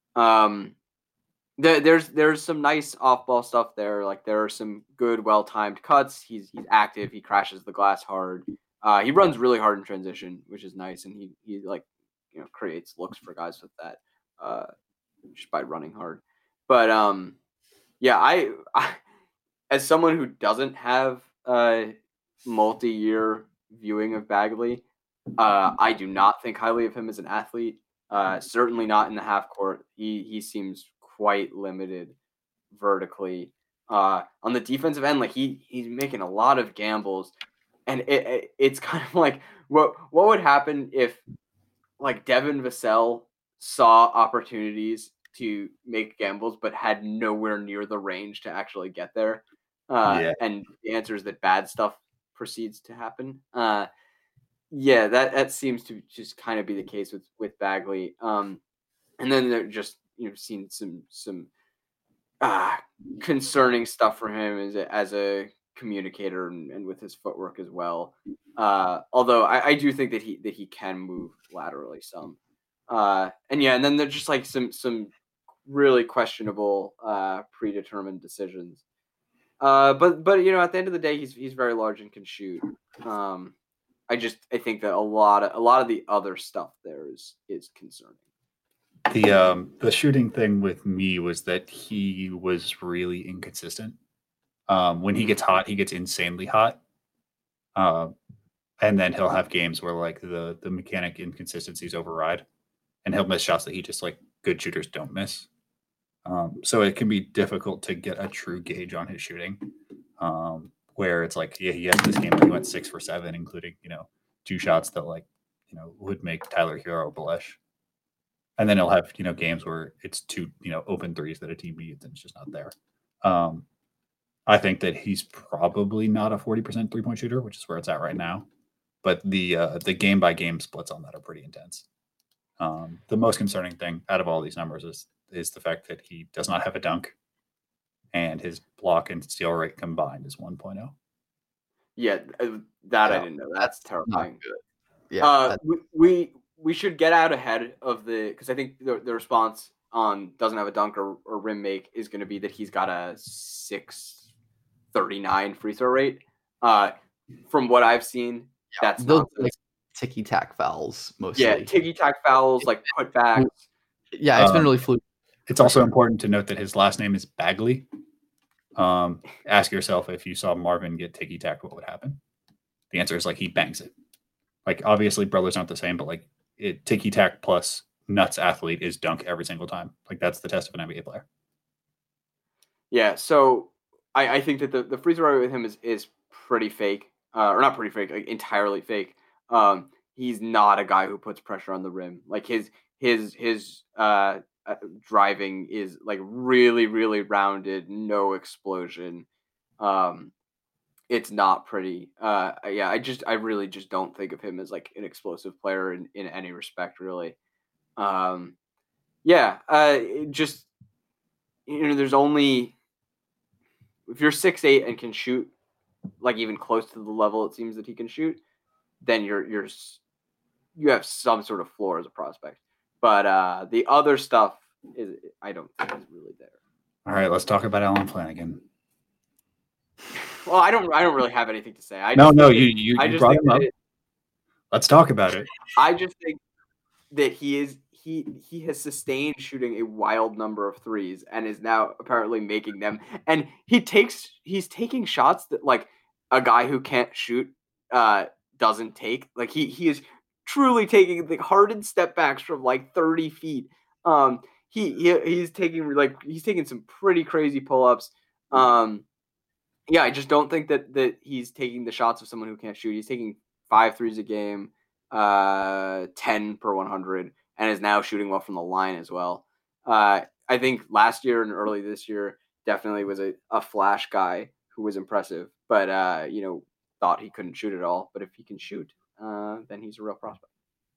There's some nice off-ball stuff there. Like there are some good, well-timed cuts. He's active. He crashes the glass hard. He runs really hard in transition, which is nice, and he like, you know, creates looks for guys with that just by running hard. But yeah, I as someone who doesn't have a multi-year viewing of Bagley, I do not think highly of him as an athlete. Certainly not in the half court. He seems quite limited vertically. On the defensive end, like he's making a lot of gambles, and it's kind of like what would happen if like Devin Vassell saw opportunities to make gambles but had nowhere near the range to actually get there. And the answer is that bad stuff proceeds to happen. Yeah, that seems to just kind of be the case with Bagley. And then they're just, you know, seeing some concerning stuff for him as a communicator and with his footwork as well. Although I do think that he can move laterally some. And then there's just like some really questionable predetermined decisions. But you know, at the end of the day, he's very large and can shoot. I think that a lot of the other stuff there is concerning. The shooting thing with me was that he was really inconsistent. When he gets hot, he gets insanely hot. And then he'll have games where like the mechanic inconsistencies override, and he'll miss shots that he just like good shooters don't miss. So it can be difficult to get a true gauge on his shooting. Where it's like, yeah, he has this game where he went 6 for 7, including, you know, 2 shots that like, you know, would make Tyler Hero blush. And then he'll have, you know, games where it's 2, you know, open threes that a team needs and it's just not there. I think that he's probably not a 40% 3-point shooter, which is where it's at right now. But the game by game splits on that are pretty intense. The most concerning thing out of all these numbers is the fact that he does not have a dunk, and his block and steal rate combined is 1.0. Yeah, that I didn't know. That's terrifying. Good. Yeah, we should get out ahead of because I think the response on doesn't have a dunk or rim make is going to be that he's got a 6.39 free throw rate. From what I've seen, that's not like ticky-tack fouls mostly. Yeah, ticky-tack fouls, like putbacks. Yeah, it's been really fluid. It's also important to note that his last name is Bagley. Ask yourself, if you saw Marvin get ticky-tack, what would happen? The answer is like he bangs it. Like, obviously brothers aren't the same, but like ticky-tack plus nuts athlete is dunk every single time. Like, that's the test of an NBA player. Yeah, so I think that the free throw rate with him is pretty fake. Or not pretty fake, like entirely fake. He's not a guy who puts pressure on the rim. Like his driving is like really, really rounded, no explosion. It's not pretty. I really just don't think of him as like an explosive player in any respect, really. Just there's only, if you're 6'8" and can shoot like even close to the level it seems that he can shoot, then you have some sort of floor as a prospect. But the other stuff is, I don't think is really there. All right, let's talk about Alan Flanagan. Well, I don't really have anything to say. You brought him up. Let's talk about it. I just think that he has sustained shooting a wild number of threes and is now apparently making them. And he's taking shots that like a guy who can't shoot doesn't take. Like he is truly taking the hardened step backs from like 30 feet. He's taking some pretty crazy pull-ups. I just don't think that he's taking the shots of someone who can't shoot. He's taking 5 threes a game, 10 per 100, and is now shooting well from the line as well. I think last year and early this year definitely was a flash guy who was impressive, but thought he couldn't shoot at all. But if he can shoot, then he's a real prospect.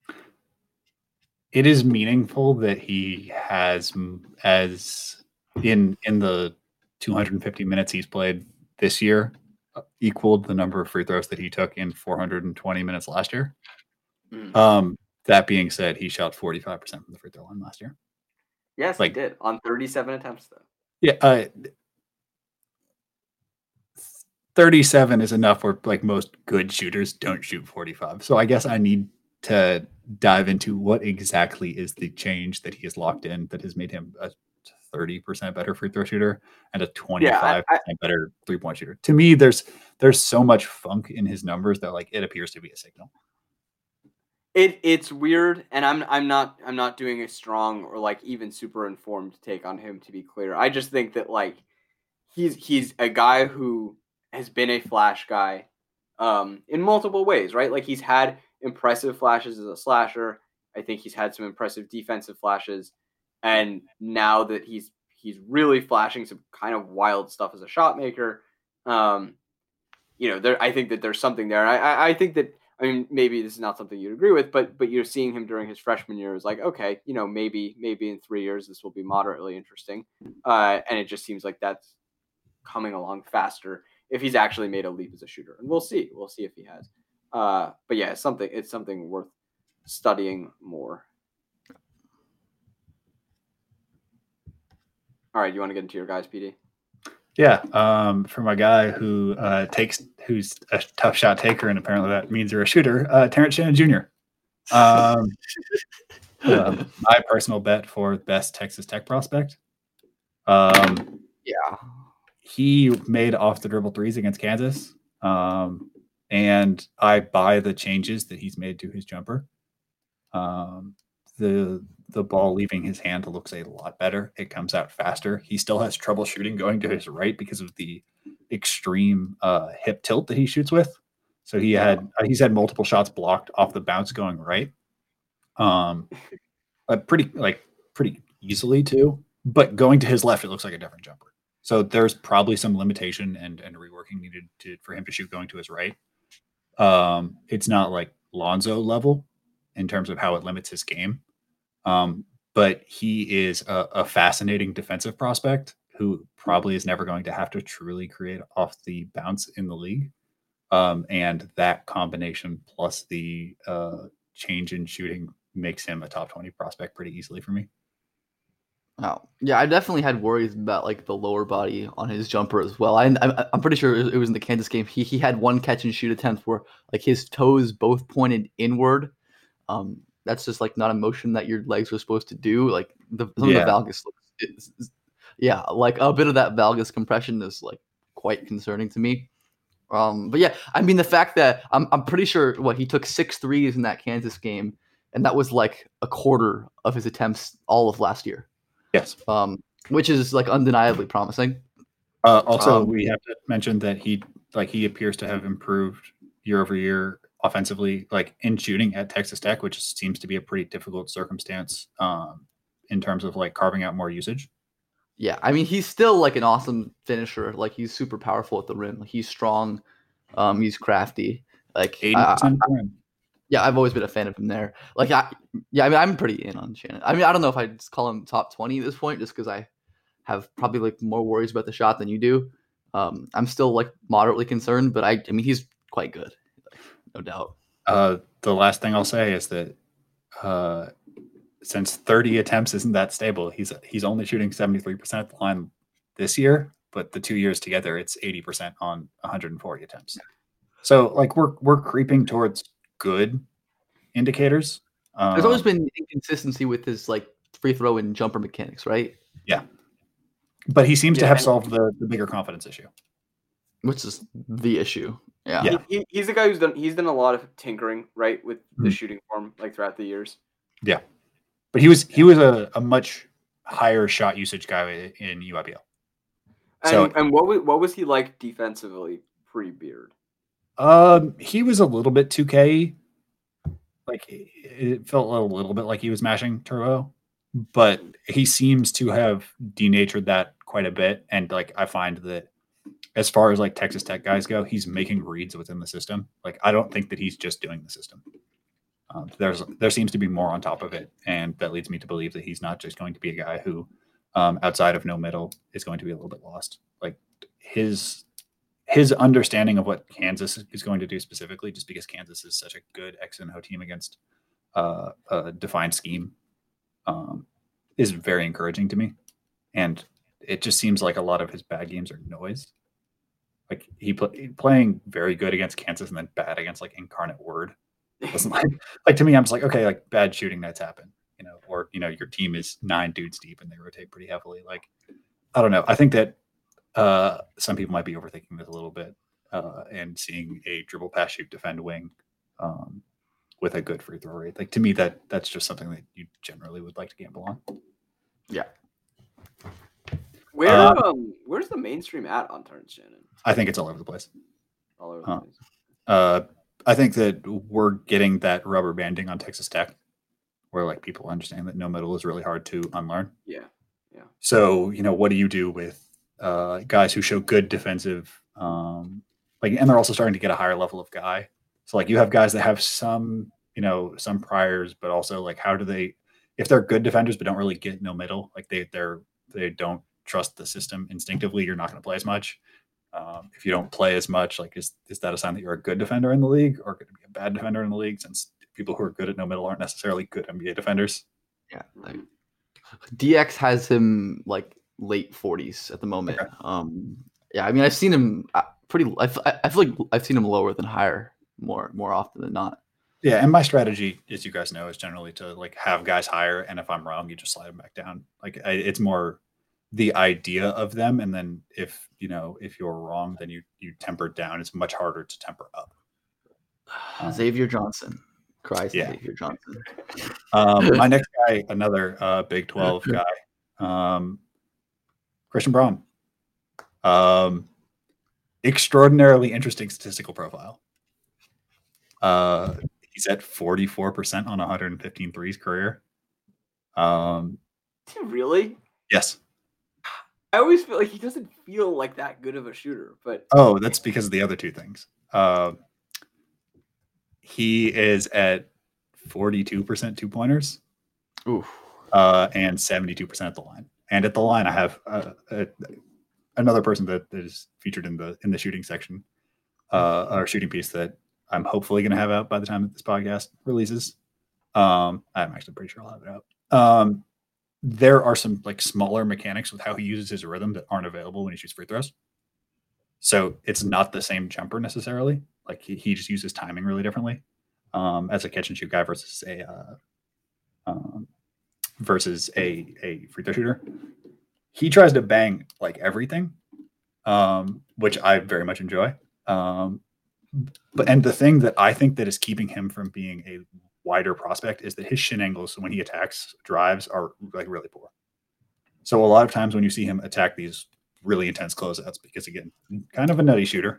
It is meaningful that he has, as in the 250 minutes he's played this year, equaled the number of free throws that he took in 420 minutes last year. That being said, he shot 45% from the free throw line last year. Yes, he did on 37 attempts, though. Yeah, 37 is enough where like most good shooters don't shoot 45. So I guess I need to dive into what exactly is the change that he has locked in that has made him a 30% better free throw shooter and a 25% better 3-point shooter. To me, there's so much funk in his numbers that like it appears to be a signal. It's weird, and I'm not doing a strong or like even super informed take on him, to be clear. I just think that like he's a guy who has been a flash guy in multiple ways, right? Like he's had impressive flashes as a slasher. I think he's had some impressive defensive flashes, and now that he's really flashing some kind of wild stuff as a shot maker, I think that there's something there. I think that, I mean, maybe this is not something you'd agree with, but you're seeing him during his freshman year is like, okay, maybe in 3 years this will be moderately interesting, and it just seems like that's coming along faster if he's actually made a leap as a shooter, and we'll see if he has. But yeah, it's something worth studying more. All right, you want to get into your guys, PD? Yeah, for my guy who's a tough shot taker, and apparently that means you're a shooter, Terrence Shannon Jr. My personal bet for best Texas Tech prospect. He made off the dribble threes against Kansas, and I buy the changes that he's made to his jumper. The ball leaving his hand looks a lot better. It comes out faster. He still has trouble shooting going to his right because of the extreme hip tilt that he shoots with. So he's had multiple shots blocked off the bounce going right. Pretty easily too. But going to his left, it looks like a different jumper. So there's probably some limitation and reworking needed for him to shoot going to his right. It's not like Lonzo level in terms of how it limits his game. But he is a fascinating defensive prospect who probably is never going to have to truly create off the bounce in the league. And that combination plus the change in shooting makes him a top 20 prospect pretty easily for me. Oh, yeah, I definitely had worries about like the lower body on his jumper as well. I'm pretty sure it was in the Kansas game. He had one catch and shoot attempt where like his toes both pointed inward. That's just like not a motion that your legs are supposed to do. Like some of the Yeah. valgus yeah, like a bit of that valgus compression is like quite concerning to me. But yeah, I mean the fact that I'm pretty sure he took 6 threes in that Kansas game, and that was like a quarter of his attempts all of last year. Yes. Which is like undeniably promising. Also, we have to mention that he appears to have improved year over year offensively, like in shooting at Texas Tech, which seems to be a pretty difficult circumstance in terms of like carving out more usage. Yeah, I mean he's still like an awesome finisher. Like he's super powerful at the rim. Like, he's strong. He's crafty. Like 80% rim. Yeah, I've always been a fan of him there. Like, I mean, I'm pretty in on Shannon. I mean, I don't know if I'd just call him top 20 at this point, just because I have probably like more worries about the shot than you do. I'm still like moderately concerned, but I mean, he's quite good, no doubt. The last thing I'll say is that since 30 attempts isn't that stable, he's only shooting 73% at the line this year, but the 2 years together, it's 80% on 140 attempts. So like we're creeping towards good indicators. There's always been inconsistency with his like free throw and jumper mechanics, right? Yeah, but he seems to have solved the bigger confidence issue, which is the issue. Yeah. He's the guy he's done a lot of tinkering, right, with the shooting form like throughout the years. Yeah, but he was a much higher shot usage guy in UIBL. And what was he like defensively pre-Beard? He was a little bit 2K. Like it felt a little bit like he was mashing turbo, but he seems to have denatured that quite a bit. And like I find that as far as like Texas Tech guys go, he's making reads within the system. Like I don't think that he's just doing the system. There seems to be more on top of it, and that leads me to believe that he's not just going to be a guy who, outside of no middle, is going to be a little bit lost. Like his understanding of what Kansas is going to do specifically, just because Kansas is such a good X and O team against a defined scheme, is very encouraging to me. And it just seems like a lot of his bad games are noise. Like he playing very good against Kansas and then bad against like Incarnate Word. Wasn't like to me, I'm just like, okay, like bad shooting nights happen, or your team is 9 dudes deep and they rotate pretty heavily. Like, I don't know. I think that some people might be overthinking this a little bit, and seeing a dribble, pass, shoot, defend, wing with a good free throw rate. Like to me, that's just something that you generally would like to gamble on. Yeah. Where's the mainstream at on Terrence Shannon? I think it's all over the place. All over the place. I think that we're getting that rubber banding on Texas Tech, where like people understand that no middle is really hard to unlearn. Yeah. So what do you do with guys who show good defensive, and they're also starting to get a higher level of guy. So like you have guys that have some priors, but also like how do they, if they're good defenders but don't really get no middle, like they don't trust the system instinctively, you're not going to play as much. If you don't play as much, like is that a sign that you're a good defender in the league or going to be a bad defender in the league? Since people who are good at no middle aren't necessarily good NBA defenders. Yeah, like DX has him like late 40s at the moment. Okay. Yeah, I mean I've seen him I feel like I've seen him lower than higher more often than not. Yeah, and my strategy, as you guys know, is generally to like have guys higher, and if I'm wrong, you just slide them back down. Like it's more the idea of them, and then if you're wrong, then you temper down. It's much harder to temper up. Xavier Johnson. Xavier Johnson. My next guy, another Big 12 guy, Christian Braun. Extraordinarily interesting statistical profile. He's at 44% on 115 threes career. Really? Yes. I always feel like he doesn't feel like that good of a shooter, but that's because of the other two things. He is at 42% 2-pointers, and 72% at the line. And at the line, I have another person that is featured in the shooting section, or shooting piece that I'm hopefully going to have out by the time that this podcast releases. I'm actually pretty sure I'll have it out. there are some like smaller mechanics with how he uses his rhythm that aren't available when he shoots free throws. So it's not the same jumper necessarily. Like he just uses timing really differently as a catch and shoot guy versus a free throw shooter. He tries to bang like everything, which I very much enjoy. And the thing that I think that is keeping him from being a wider prospect is that his shin angles when he attacks drives are like really poor. So a lot of times when you see him attack these really intense closeouts, because again, kind of a nutty shooter,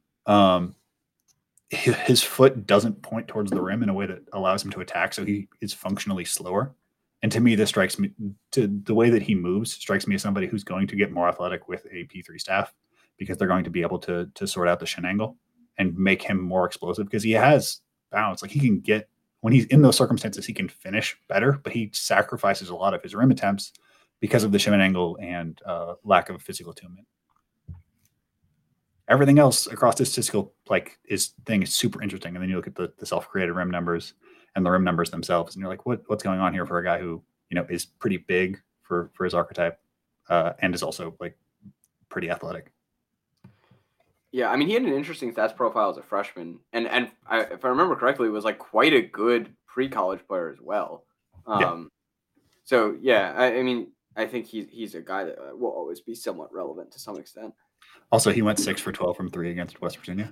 his foot doesn't point towards the rim in a way that allows him to attack. So he is functionally slower. And to me, this strikes me to the way that he moves strikes me as somebody who's going to get more athletic with a P3 staff, because they're going to be able to sort out the shin angle and make him more explosive, because he has bounce. Like he can get, when he's in those circumstances, he can finish better, but he sacrifices a lot of his rim attempts because of the shin angle and lack of physical attunement. Everything else across this statistical thing is super interesting. And then you look at the self-created rim numbers and the rim numbers themselves, and you're like, what's going on here for a guy who, is pretty big for his archetype and is also like pretty athletic. Yeah, I mean, he had an interesting stats profile as a freshman, and if I remember correctly, was like quite a good pre-college player as well. So yeah, I mean, I think he's a guy that will always be somewhat relevant to some extent. Also, he went 6 for 12 from 3 against West Virginia.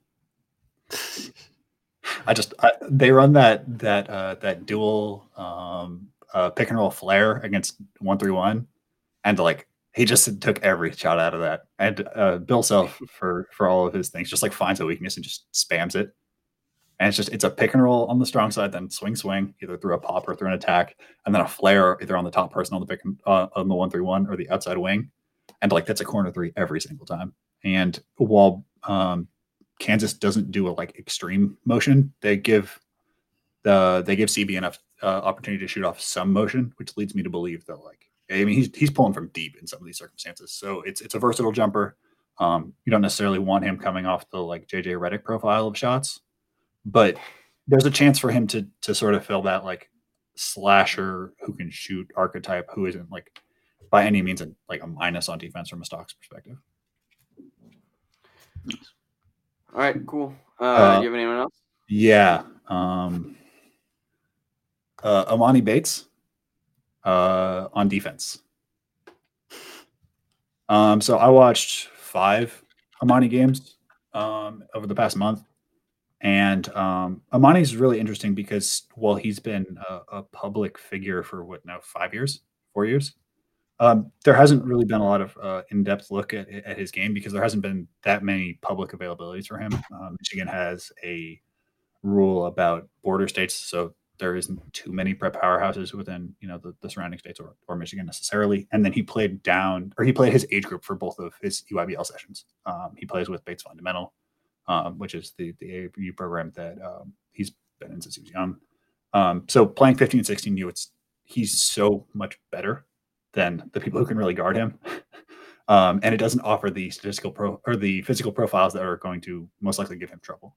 They run that dual pick and roll flare against 1-3-1, and like he just took every shot out of that. And Bill Self for all of his things just like finds a weakness and just spams it. And it's a pick and roll on the strong side, then swing, either through a pop or through an attack, and then a flare either on the top person on the on the 1-3-1 or the outside wing, and like that's a corner three every single time. And while Kansas doesn't do a like extreme motion, they give CB enough opportunity to shoot off some motion, which leads me to believe that he's pulling from deep in some of these circumstances. So it's a versatile jumper. You don't necessarily want him coming off the like JJ Redick profile of shots, but there's a chance for him to sort of fill that like slasher who can shoot archetype, who isn't like by any means a minus on defense from a stocks perspective. All right, cool. Do you have anyone else? Yeah. Amani Bates on defense. So I watched 5 Amani games over the past month. And Amani is really interesting because while he's been a public figure for 4 years, there hasn't really been a lot of in-depth look at his game because there hasn't been that many public availabilities for him. Michigan has a rule about border states, so there isn't too many prep powerhouses within the surrounding states or Michigan necessarily. And then he played his age group for both of his EYBL sessions. He plays with Bates Fundamental, which is the AAU program that he's been in since he was young. So playing 15 16 U, he's so much better than the people who can really guard him. And it doesn't offer the the physical profiles that are going to most likely give him trouble.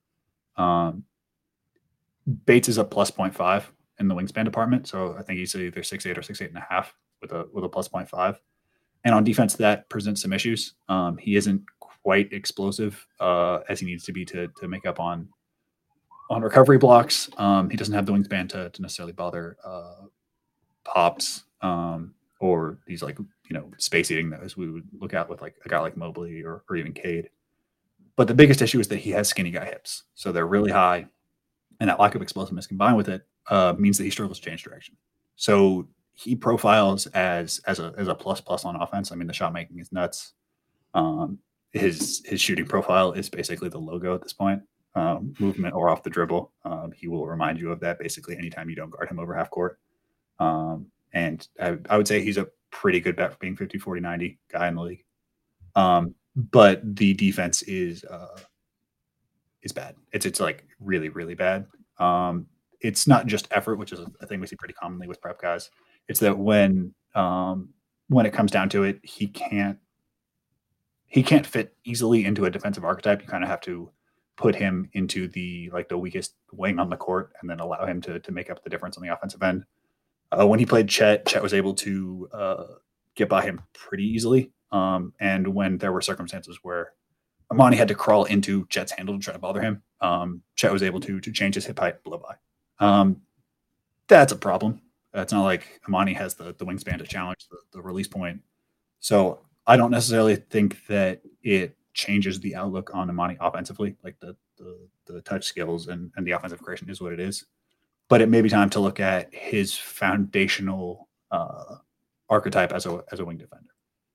Bates is a plus 0.5 in the wingspan department. So I think he's either 6'8" or 6'8.5 with a plus 0.5. And on defense, that presents some issues. He isn't quite explosive as he needs to be to make up on recovery blocks. He doesn't have the wingspan to necessarily bother pops or these space eating that as we would look at with like a guy like Mobley or even Cade. But the biggest issue is that he has skinny guy hips. So they're really high. And that lack of explosiveness combined with it means that he struggles to change direction. So he profiles as a plus on offense. I mean, the shot making is nuts. His shooting profile is basically the logo at this point. Movement or off the dribble. He will remind you of that basically anytime you don't guard him over half court. And I would say he's a pretty good bet for being 50, 40, 90 guy in the league. But the defense is bad. It's like really, really bad. It's not just effort, which is a thing we see pretty commonly with prep guys. It's that when it comes down to it, he can't fit easily into a defensive archetype. You kind of have to put him into the weakest wing on the court and then allow him to make up the difference on the offensive end. When he played Chet was able to get by him pretty easily. And when there were circumstances where Amani had to crawl into Chet's handle to try to bother him, Chet was able to change his hip height, blow by. That's a problem. It's not like Amani has the wingspan to challenge the release point. So I don't necessarily think that it changes the outlook on Amani offensively. Like the touch skills and the offensive creation is what it is. But it may be time to look at his foundational archetype as a wing defender.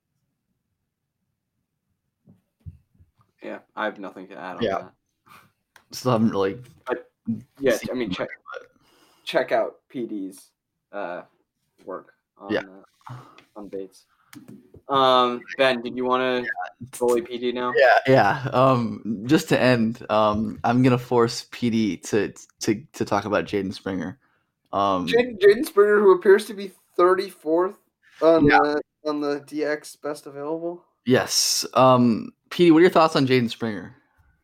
Yeah, I have nothing to add on Yeah. that. Still haven't really. Yeah, I mean, check out PD's work on Bates. Ben, did you want to bully PD now? Yeah. Just to end, I'm gonna force PD to talk about Jaden Springer. Jaden Springer, who appears to be 34th on the DX best available. Yes. PD, what are your thoughts on Jaden Springer?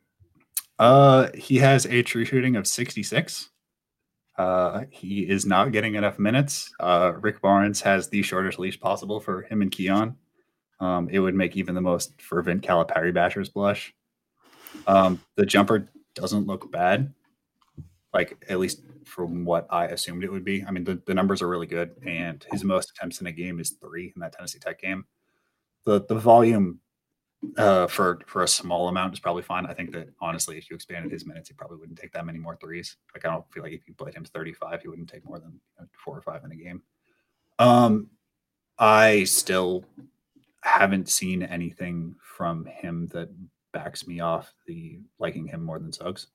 He has a true shooting of 66. He is not getting enough minutes. Rick Barnes has the shortest leash possible for him and Keon. It would make even the most fervent Calipari bashers blush. The jumper doesn't look bad, like at least from what I assumed it would be. I mean, the numbers are really good, and his most attempts in a game is 3 in that Tennessee Tech game. The volume for a small amount is probably fine. I think that honestly, if you expanded his minutes, he probably wouldn't take that many more threes. Like I don't feel like if you played him 35, he wouldn't take more than 4 or 5 in a game. I still haven't seen anything from him that backs me off the liking him more than Suggs.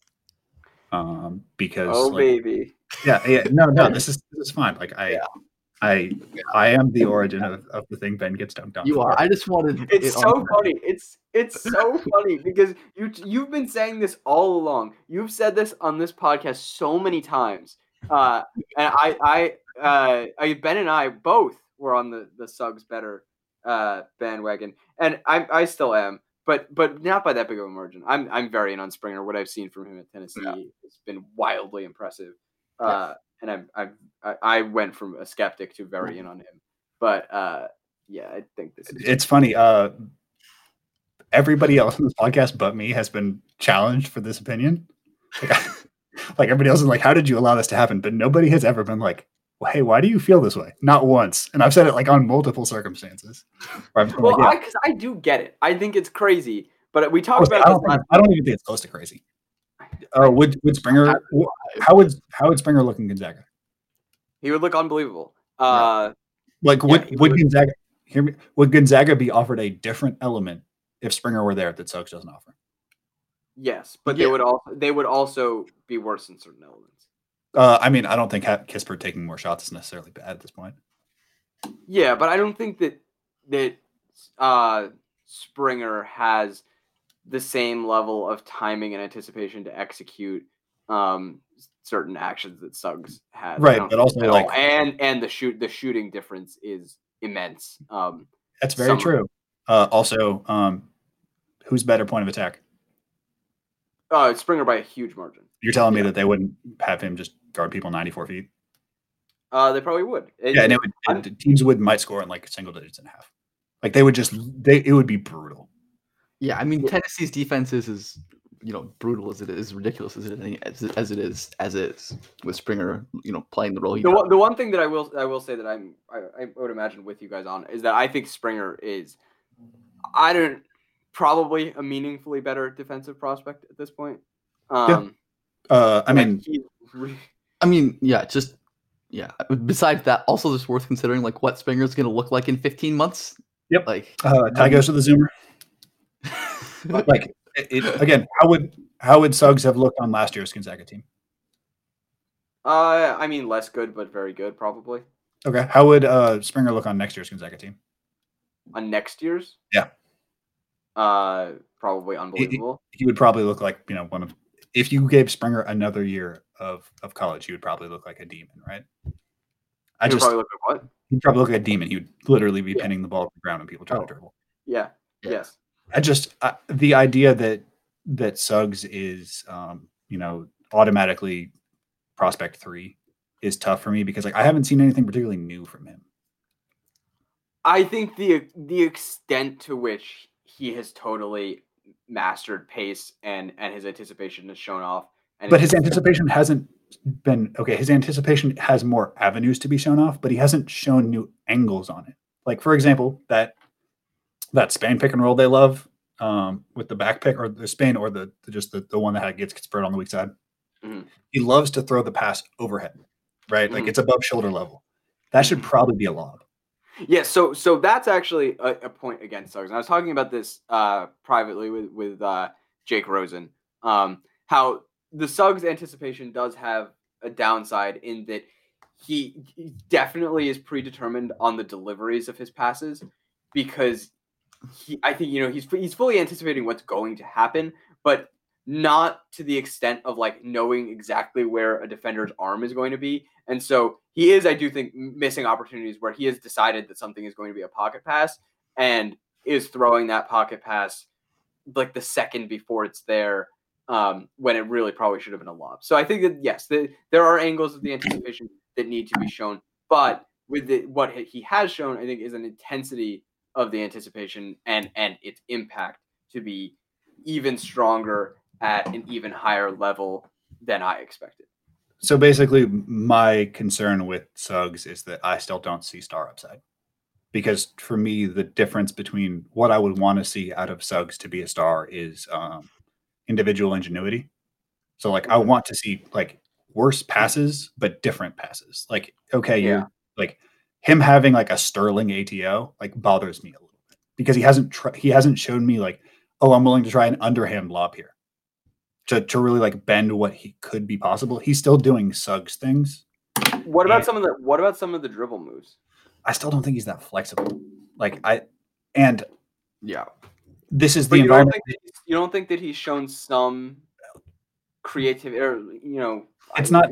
Because baby, no, this is fine. Like I am the origin of the thing Ben gets dunked on. You are. I just wanted. It's so funny. It's so funny because you've been saying this all along. You've said this on this podcast so many times. And Ben and I both were on the Suggs better bandwagon, and I still am, but not by that big of a margin. I'm very in on Springer. What I've seen from him at Tennessee has been wildly impressive. And I went from a skeptic to very in on him, but I think this is. It's funny. Everybody else on this podcast but me has been challenged for this opinion. Like everybody else is like, "How did you allow this to happen?" But nobody has ever been like, well, "Hey, why do you feel this way?" Not once. And I've said it like on multiple circumstances. Because I do get it. I think it's crazy, but we talked about this. I don't even think it's close to crazy. Would Springer? How would Springer look in Gonzaga? He would look unbelievable. Would Gonzaga hear me? Would Gonzaga be offered a different element if Springer were there that Suggs doesn't offer? Yes, but they would also be worse in certain elements. I mean, I don't think Kispert taking more shots is necessarily bad at this point. Yeah, but I don't think that Springer has the same level of timing and anticipation to execute certain actions that Suggs has. Right, but also and the shooting difference is immense. That's very true. Also, who's better point of attack? Springer by a huge margin. You're telling me that they wouldn't have him just guard people 94 feet? They probably would. And teams might score in like single digits and a half. Like they would it would be brutal. Yeah, I mean Tennessee's defense is as brutal as it is, ridiculous as it is with Springer, playing the role. The one thing that I will say that I would imagine with you guys on is that I think Springer is probably a meaningfully better defensive prospect at this point. Besides that, also just worth considering like what Springer's going to look like in 15 months. Yep. Like Ty goes to the Zoomer. Like again, how would Suggs have looked on last year's Gonzaga team? Less good, but very good, probably. Okay. How would Springer look on next year's Gonzaga team? On next year's? Yeah. Probably unbelievable. He would probably look like if you gave Springer another year of college, he would probably look like a demon, right? Probably look like what? He'd probably look like a demon. He would literally be pinning the ball to the ground when people try to dribble. Yeah. Yes. The idea that Suggs is automatically prospect 3 is tough for me because like I haven't seen anything particularly new from him. I think the extent to which he has totally mastered pace and his anticipation has shown off. But his anticipation hasn't been okay. His anticipation has more avenues to be shown off, but he hasn't shown new angles on it. Like for example, that Spain pick and roll they love with the back pick or the Spain or the one that gets spread on the weak side. Mm-hmm. He loves to throw the pass overhead, right? Like it's above shoulder level. That should probably be a lob. Yeah, so that's actually a point against Suggs. And I was talking about this privately with Jake Rosen. How the Suggs anticipation does have a downside in that he definitely is predetermined on the deliveries of his passes because I think he's fully anticipating what's going to happen, but not to the extent of like knowing exactly where a defender's arm is going to be. And so he is, I do think, missing opportunities where he has decided that something is going to be a pocket pass and is throwing that pocket pass like the second before it's there when it really probably should have been a lob. So I think that, yes, there are angles of the anticipation that need to be shown. But with what he has shown, I think, is an intensity of the anticipation and its impact to be even stronger at an even higher level than I expected. So basically, my concern with Suggs is that I still don't see star upside. Because for me, the difference between what I would want to see out of Suggs to be a star is individual ingenuity. So, like, I want to see, like, worse passes, but different passes. Like, okay, you're, like, him having, like, a Sterling ATO, like, bothers me a little bit. Because he hasn't shown me, like, oh, I'm willing to try an underhand lob here. To really like bend what he could be possible. He's still doing Suggs things. What about some of the dribble moves? I still don't think he's that flexible. This is the environment. You don't think that he's shown some creativity, or it's not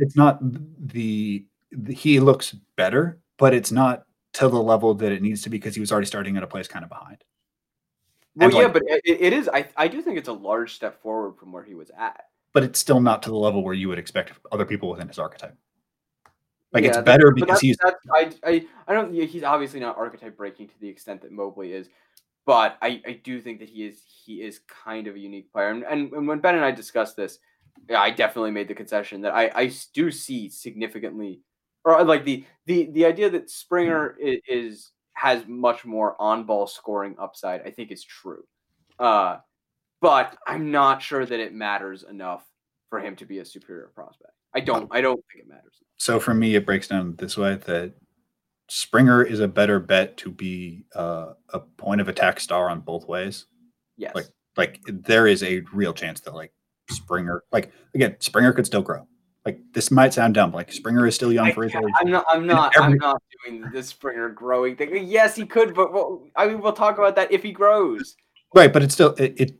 he looks better, but it's not to the level that it needs to be because he was already starting at a place kind of behind. Well, but it is. I do think it's a large step forward from where he was at. But it's still not to the level where you would expect other people within his archetype. Like it's better because he's. I don't. He's obviously not archetype breaking to the extent that Mobley is, but I do think that he is kind of a unique player. And when Ben and I discussed this, I definitely made the concession that I do see significantly, or like the idea that Springer has much more on-ball scoring upside, I think is true. But I'm not sure that it matters enough for him to be a superior prospect. I don't think it matters enough. So for me, it breaks down this way that Springer is a better bet to be a point of attack star on both ways. Yes. Like there is a real chance that like Springer, like again, Springer could still grow. Like this might sound dumb. Like Springer is still young for his age. I'm not doing this Springer growing thing. Yes, he could, but we'll talk about that if he grows. Right, but it's still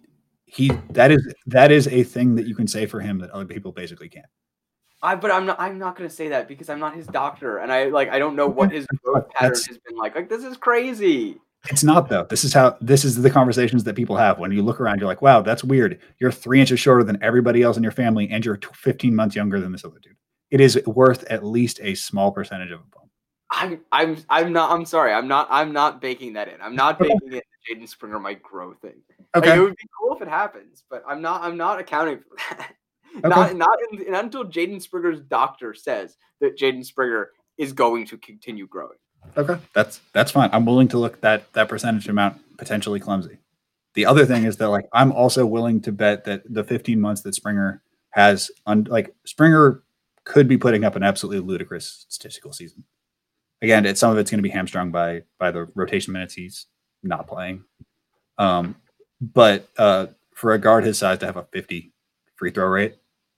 that is a thing that you can say for him that other people basically can't. But I'm not going to say that because I'm not his doctor, and I don't know what his growth pattern has been like. Like this is crazy. It's not though. This is the conversations that people have when you look around. You're like, wow, that's weird. You're 3 inches shorter than everybody else in your family, and you're 15 months younger than this other dude. It is worth at least a small percentage of a bump. I'm sorry. I'm not baking that in. I'm not baking in that Jaden Springer might grow thing. Okay. Like, it would be cool if it happens, but I'm not accounting for that. Okay. Not until Jaden Springer's doctor says that Jaden Springer is going to continue growing. Okay, that's fine. I'm willing to look that percentage amount potentially clumsy. The other thing is that like I'm also willing to bet that the 15 months that Springer has, Springer could be putting up an absolutely ludicrous statistical season. Again, some of it's going to be hamstrung by the rotation minutes he's not playing. But for a guard his size to have a 50 free throw rate,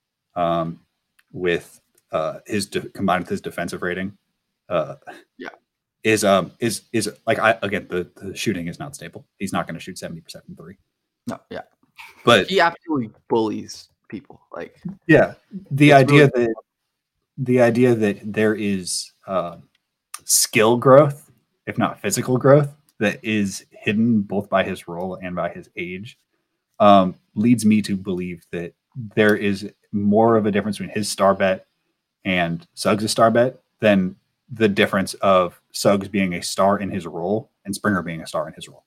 with combined with his defensive rating, is like the shooting is not stable. He's not going to shoot 70% from three. No, yeah, but he absolutely bullies people. Like, yeah, the idea that there is skill growth, if not physical growth, that is hidden both by his role and by his age, leads me to believe that there is more of a difference between his star bet and Suggs a star bet than the difference of Suggs being a star in his role and Springer being a star in his role.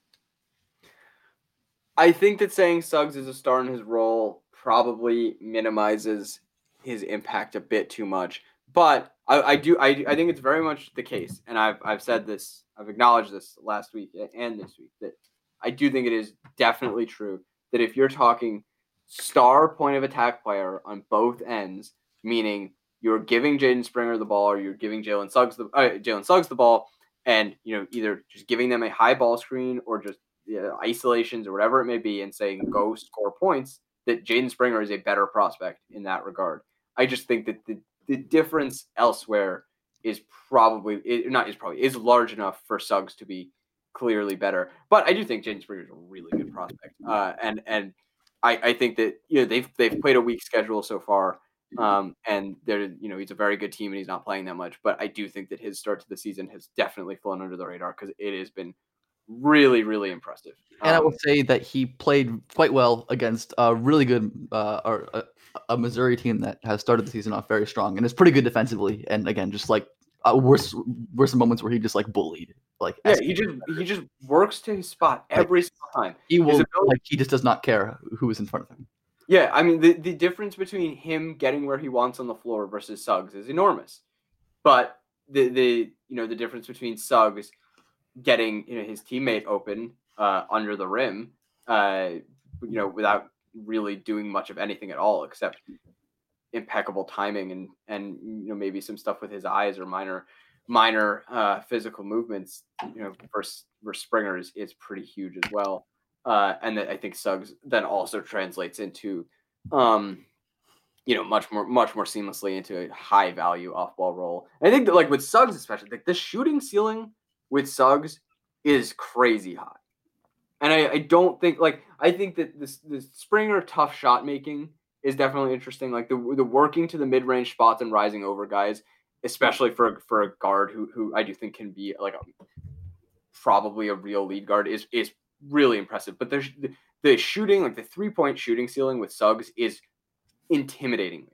I think that saying Suggs is a star in his role probably minimizes his impact a bit too much. But I think it's very much the case, and I've said this, I've acknowledged this last week and this week, that I do think it is definitely true that if you're talking star point of attack player on both ends, meaning you're giving Jaden Springer the ball or you're giving Jalen Suggs the ball, and either just giving them a high ball screen or just isolations or whatever it may be, and saying go score points, that Jaden Springer is a better prospect in that regard. I just think that the difference elsewhere is large enough for Suggs to be clearly better. But I do think Jaden Springer is a really good prospect, and I think that they've played a weak schedule so far, and they're he's a very good team and he's not playing that much. But I do think that his start to the season has definitely flown under the radar because it has been really, really impressive. And I will say that he played quite well against a really good a Missouri team that has started the season off very strong and is pretty good defensively. And again, just like were some moments where he just like bullied. Like he just works to his spot every single time. He just does not care who is in front of him. Yeah, I mean the difference between him getting where he wants on the floor versus Suggs is enormous. But the difference between Suggs getting his teammate open under the rim, without really doing much of anything at all except impeccable timing and maybe some stuff with his eyes or minor physical movements, for Springer is pretty huge as well. And that I think Suggs then also translates into, much more seamlessly into a high value off ball role. And I think that with Suggs, especially the shooting ceiling with Suggs is crazy high. And I don't think I think that this Springer tough shot making is definitely interesting. Like the working to the mid range spots and rising over guys, especially for a guard who I do think can be probably a real lead guard is really impressive. But the shooting, the 3-point shooting ceiling with Suggs is intimidatingly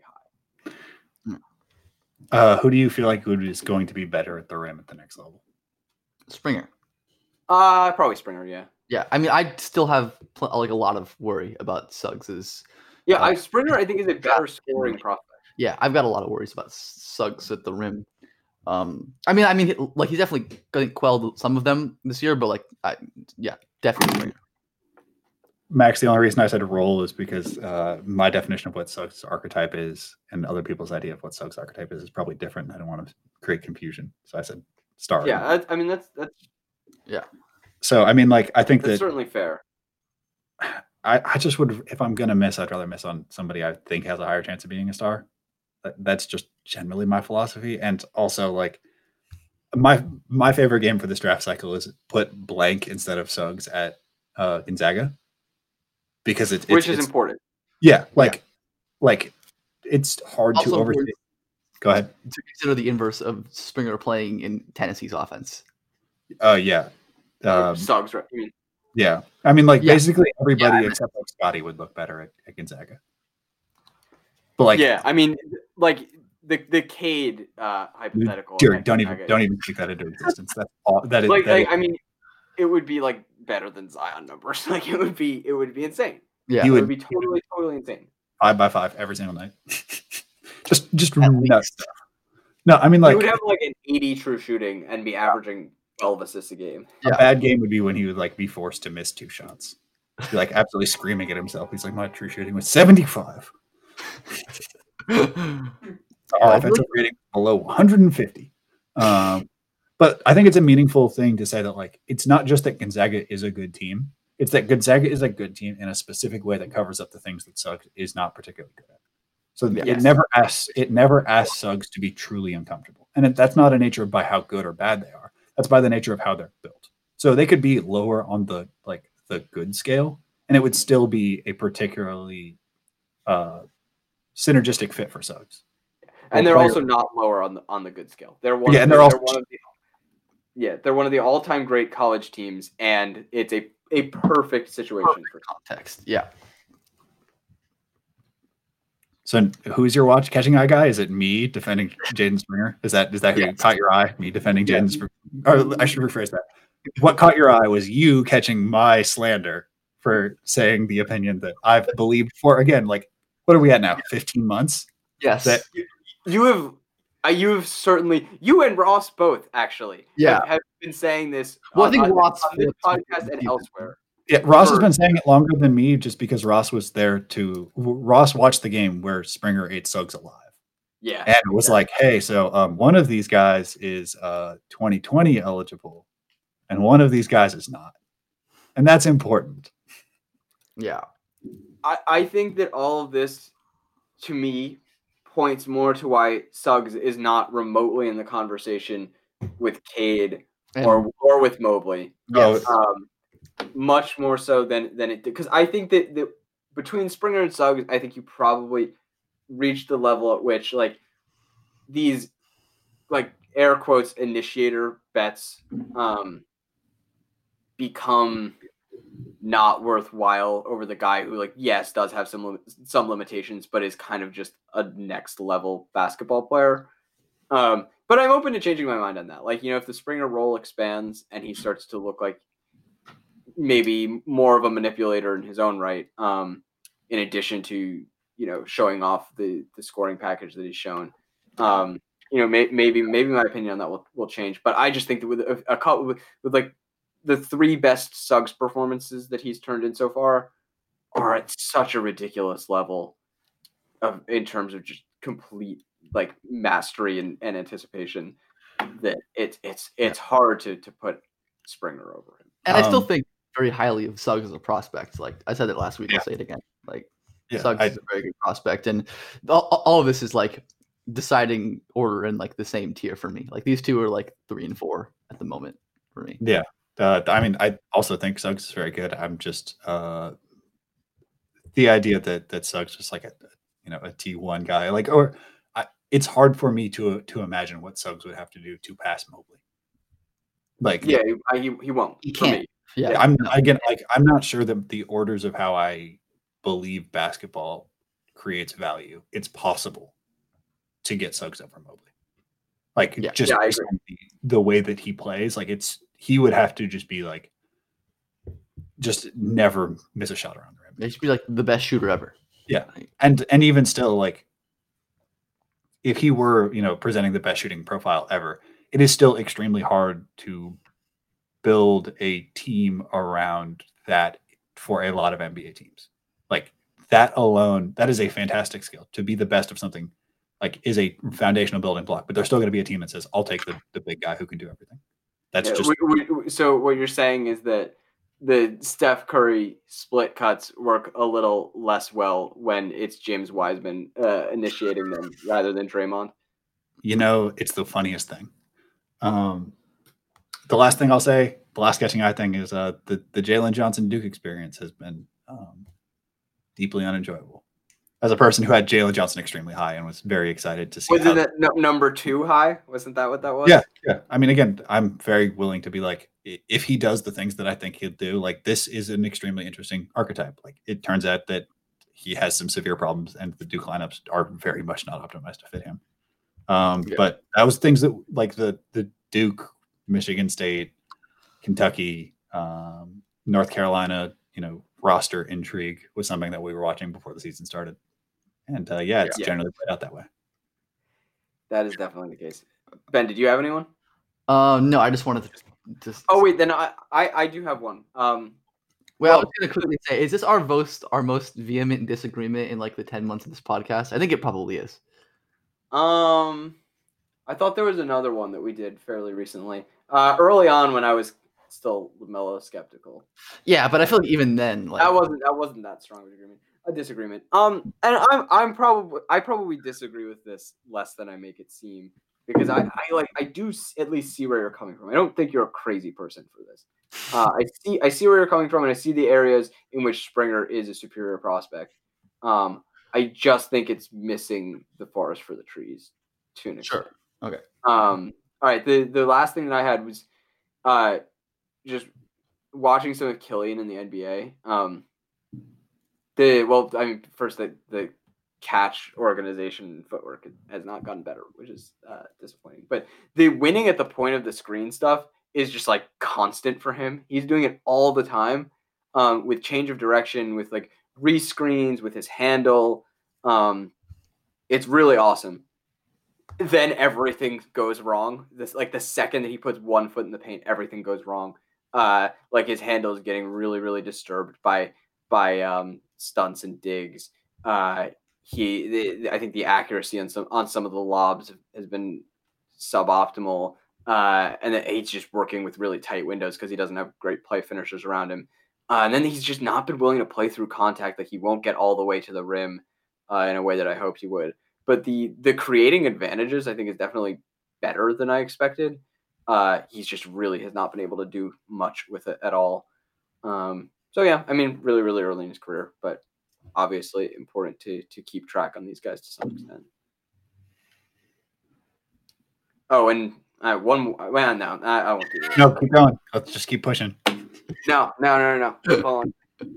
high. Who do you feel like is going to be better at the rim at the next level? Springer. Probably Springer, yeah. Yeah, I mean, I still have a lot of worry about Suggs's. Yeah, Springer I think is a better scoring prospect. Yeah, I've got a lot of worries about Suggs at the rim. I mean, he's definitely going to quell some of them this year, but definitely Springer. Max, the only reason I said role is because my definition of what Suggs' archetype is and other people's idea of what Suggs' archetype is probably different. I don't want to create confusion, so I said star. Yeah, I mean that's yeah. So I mean, I think that's certainly fair. I just would, if I'm gonna miss, I'd rather miss on somebody I think has a higher chance of being a star. That's just generally my philosophy, and also my favorite game for this draft cycle is put blank instead of Suggs at Gonzaga, because it's important. Yeah, it's hard to overstate. Go ahead. To consider the inverse of Springer playing in Tennessee's offense. Yeah. Suggs, right? Yeah. I mean, basically everybody except Scotty would look better at Gonzaga. But I mean, the Cade hypothetical. Dude, don't even speak that into existence. That's all. That is. I mean, it would be better than Zion numbers. It would be insane. Yeah, it would be totally insane. 5x5 every single night. just nuts stuff. No, I mean, he would have an 80 true shooting and be averaging 12 assists a game. A bad game would be when he would be forced to miss 2 shots. He'd be absolutely screaming at himself. He's my true shooting was 75. Our offensive rating below 150. But I think it's a meaningful thing to say that it's not just that Gonzaga is a good team. It's that Gonzaga is a good team in a specific way that covers up the things that Suggs is not particularly good at. So it never asks Suggs to be truly uncomfortable. And that's not a nature by how good or bad they are. That's by the nature of how they're built. So they could be lower on the good scale, and it would still be a particularly synergistic fit for Suggs. And they're also not lower on the good scale. They're one of the all-time great college teams, and it's a perfect situation for context. Yeah. So who's your watch catching eye guy? Is it me defending Jaden Springer? Is that who Yes. caught your eye? Me defending Jaden Springer? Or I should rephrase that. What caught your eye was you catching my slander for saying the opinion that I've believed for, again, like, what are we at now? 15 months? Yes. That- You have certainly, you and Ross both actually have been saying this Well, I think Ross on this podcast and elsewhere. Yeah, Ross has been saying it longer than me just because Ross was there Ross watched the game where Springer ate Suggs alive. Yeah. And it was like, hey, so one of these guys is 2020 eligible and one of these guys is not. And that's important. Yeah. I think that all of this, to me, points more to why Suggs is not remotely in the conversation with Cade or with Mobley. Yes. Much more so than it did. Because I think that between Springer and Suggs, I think you probably reached the level at which, like, these, like, air quotes, initiator bets become not worthwhile over the guy who, like, yes, does have some limitations, but is kind of just a next level basketball player. But I'm open to changing my mind on that. Like, if the Springer role expands and he starts to look like maybe more of a manipulator in his own right, in addition to, showing off the scoring package that he's shown, maybe my opinion on that will change. But I just think that with like the three best Suggs performances that he's turned in so far are at such a ridiculous level in terms of just complete, like, mastery and anticipation that it's hard to put Springer over him. And I still think very highly of Suggs as a prospect. Like I said it last week, I'll say it again. Like Suggs is a very good prospect, and all of this is like deciding order in like the same tier for me. Like these two are like 3 and 4 at the moment for me. Yeah. I mean, I also think Suggs is very good. I'm just the idea that Suggs is like a T1 guy, like, it's hard for me to imagine what Suggs would have to do to pass Mobley. Like, yeah, he won't. He can't. Yeah, I'm not sure that the orders of how I believe basketball creates value. It's possible to get Suggs over Mobley. Like, just the way that he plays, like he would have to just be like, just never miss a shot around the rim. He should be like the best shooter ever. Yeah, and even still, like, if he were presenting the best shooting profile ever, it is still extremely hard to build a team around that for a lot of NBA teams. Like, that alone, that is a fantastic skill. To be the best of something, like, is a foundational building block. But there's still going to be a team that says, "I'll take the big guy who can do everything." That's just so. What you're saying is that the Steph Curry split cuts work a little less well when it's James Wiseman initiating them rather than Draymond. It's the funniest thing. The last thing I'll say, the last catching eye thing is the Jalen Johnson Duke experience has been deeply unenjoyable. As a person who had Jalen Johnson extremely high and was very excited to see. Wasn't that number 2 high? Wasn't that what that was? Yeah. I mean, again, I'm very willing to be like, if he does the things that I think he'll do, like, this is an extremely interesting archetype. Like, it turns out that he has some severe problems, and the Duke lineups are very much not optimized to fit him. But that was things that, like, the Duke, Michigan State, Kentucky, North Carolina, roster intrigue was something that we were watching before the season started. And it's generally played out that way. That is definitely the case. Ben, did you have anyone? No, I just wanted to. Oh wait, then I do have one. Well, I was gonna quickly say, is this our most vehement disagreement in like the 10 months of this podcast? I think it probably is. I thought there was another one that we did fairly recently. Early on, when I was still LaMelo skeptical. Yeah, but I feel like even then, like, that wasn't that strong of a disagreement. And I probably disagree with this less than I make it seem, because I do at least see where you're coming from. I don't think you're a crazy person for this. I see where you're coming from, and I see the areas in which Springer is a superior prospect. I just think it's missing the forest for the trees to an extent. Sure. Okay. All right. The last thing that I had was just watching some of Killian in the NBA. First the catch organization and footwork has not gotten better, which is disappointing. But the winning at the point of the screen stuff is just like constant for him. He's doing it all the time, with change of direction, with like rescreens, with his handle. It's really awesome. Then everything goes wrong. This like the second that he puts one foot in the paint, everything goes wrong. Like his handle is getting really, really disturbed by stunts and digs. I think the accuracy on some of the lobs has been suboptimal, and then he's just working with really tight windows because he doesn't have great play finishers around him. And then he's just not been willing to play through contact. Like he won't get all the way to the rim in a way that I hoped he would. But the creating advantages, I think, is definitely better than I expected. He's just really has not been able to do much with it at all. So yeah, I mean, really, really early in his career, but obviously important to keep track on these guys to some extent. Oh, and one more. Well, no, I won't do that. No, keep going. Let's just keep pushing. No. Keep on.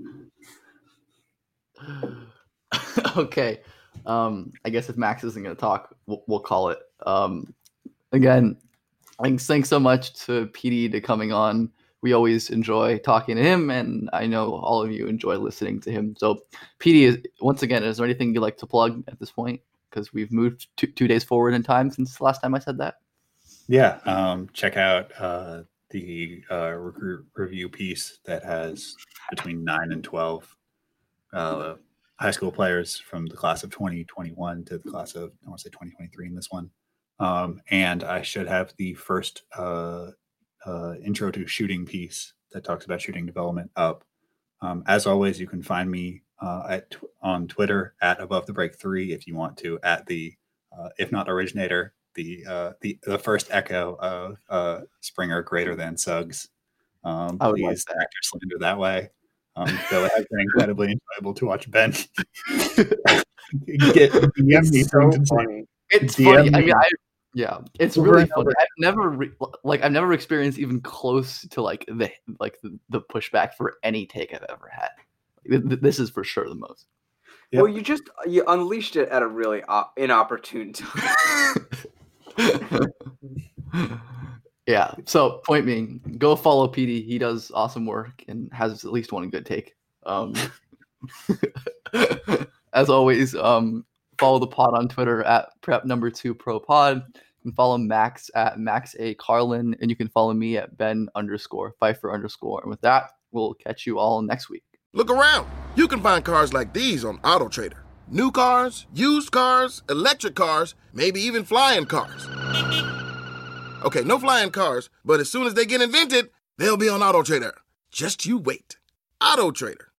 Okay. I guess if Max isn't going to talk, we'll call it. Again, thanks so much to PD to coming on. We always enjoy talking to him, and I know all of you enjoy listening to him. So, PD, once again, is there anything you'd like to plug at this point? Because we've moved 2 days forward in time since the last time I said that. Yeah, check out the recruit review piece that has between 9 and 12 high school players from the class of 2021 to the class of, I want to say 2023 in this one. And I should have the first intro to shooting piece that talks about shooting development up. As always, you can find me on Twitter at Above the Break 3 if you want to, at the if not originator, the first echo of Springer greater than Suggs. Please actor slander that way. Though it has been incredibly enjoyable to watch Ben get DM me so funny. It's funny. I mean, it's really funny. I've never experienced even close to the pushback for any take I've ever had. This is for sure the most. Yep. Well, you unleashed it at a really inopportune time. Yeah. So point being, go follow PD. He does awesome work and has at least one good take. As always, follow the pod on Twitter at prep2propod. You can follow Max at Max A Carlin, and you can follow me at Ben_Pfeiffer_. And with that, we'll catch you all next week. Look around. You can find cars like these on AutoTrader. New cars, used cars, electric cars, maybe even flying cars. Okay, no flying cars, but as soon as they get invented, they'll be on AutoTrader. Just you wait. AutoTrader.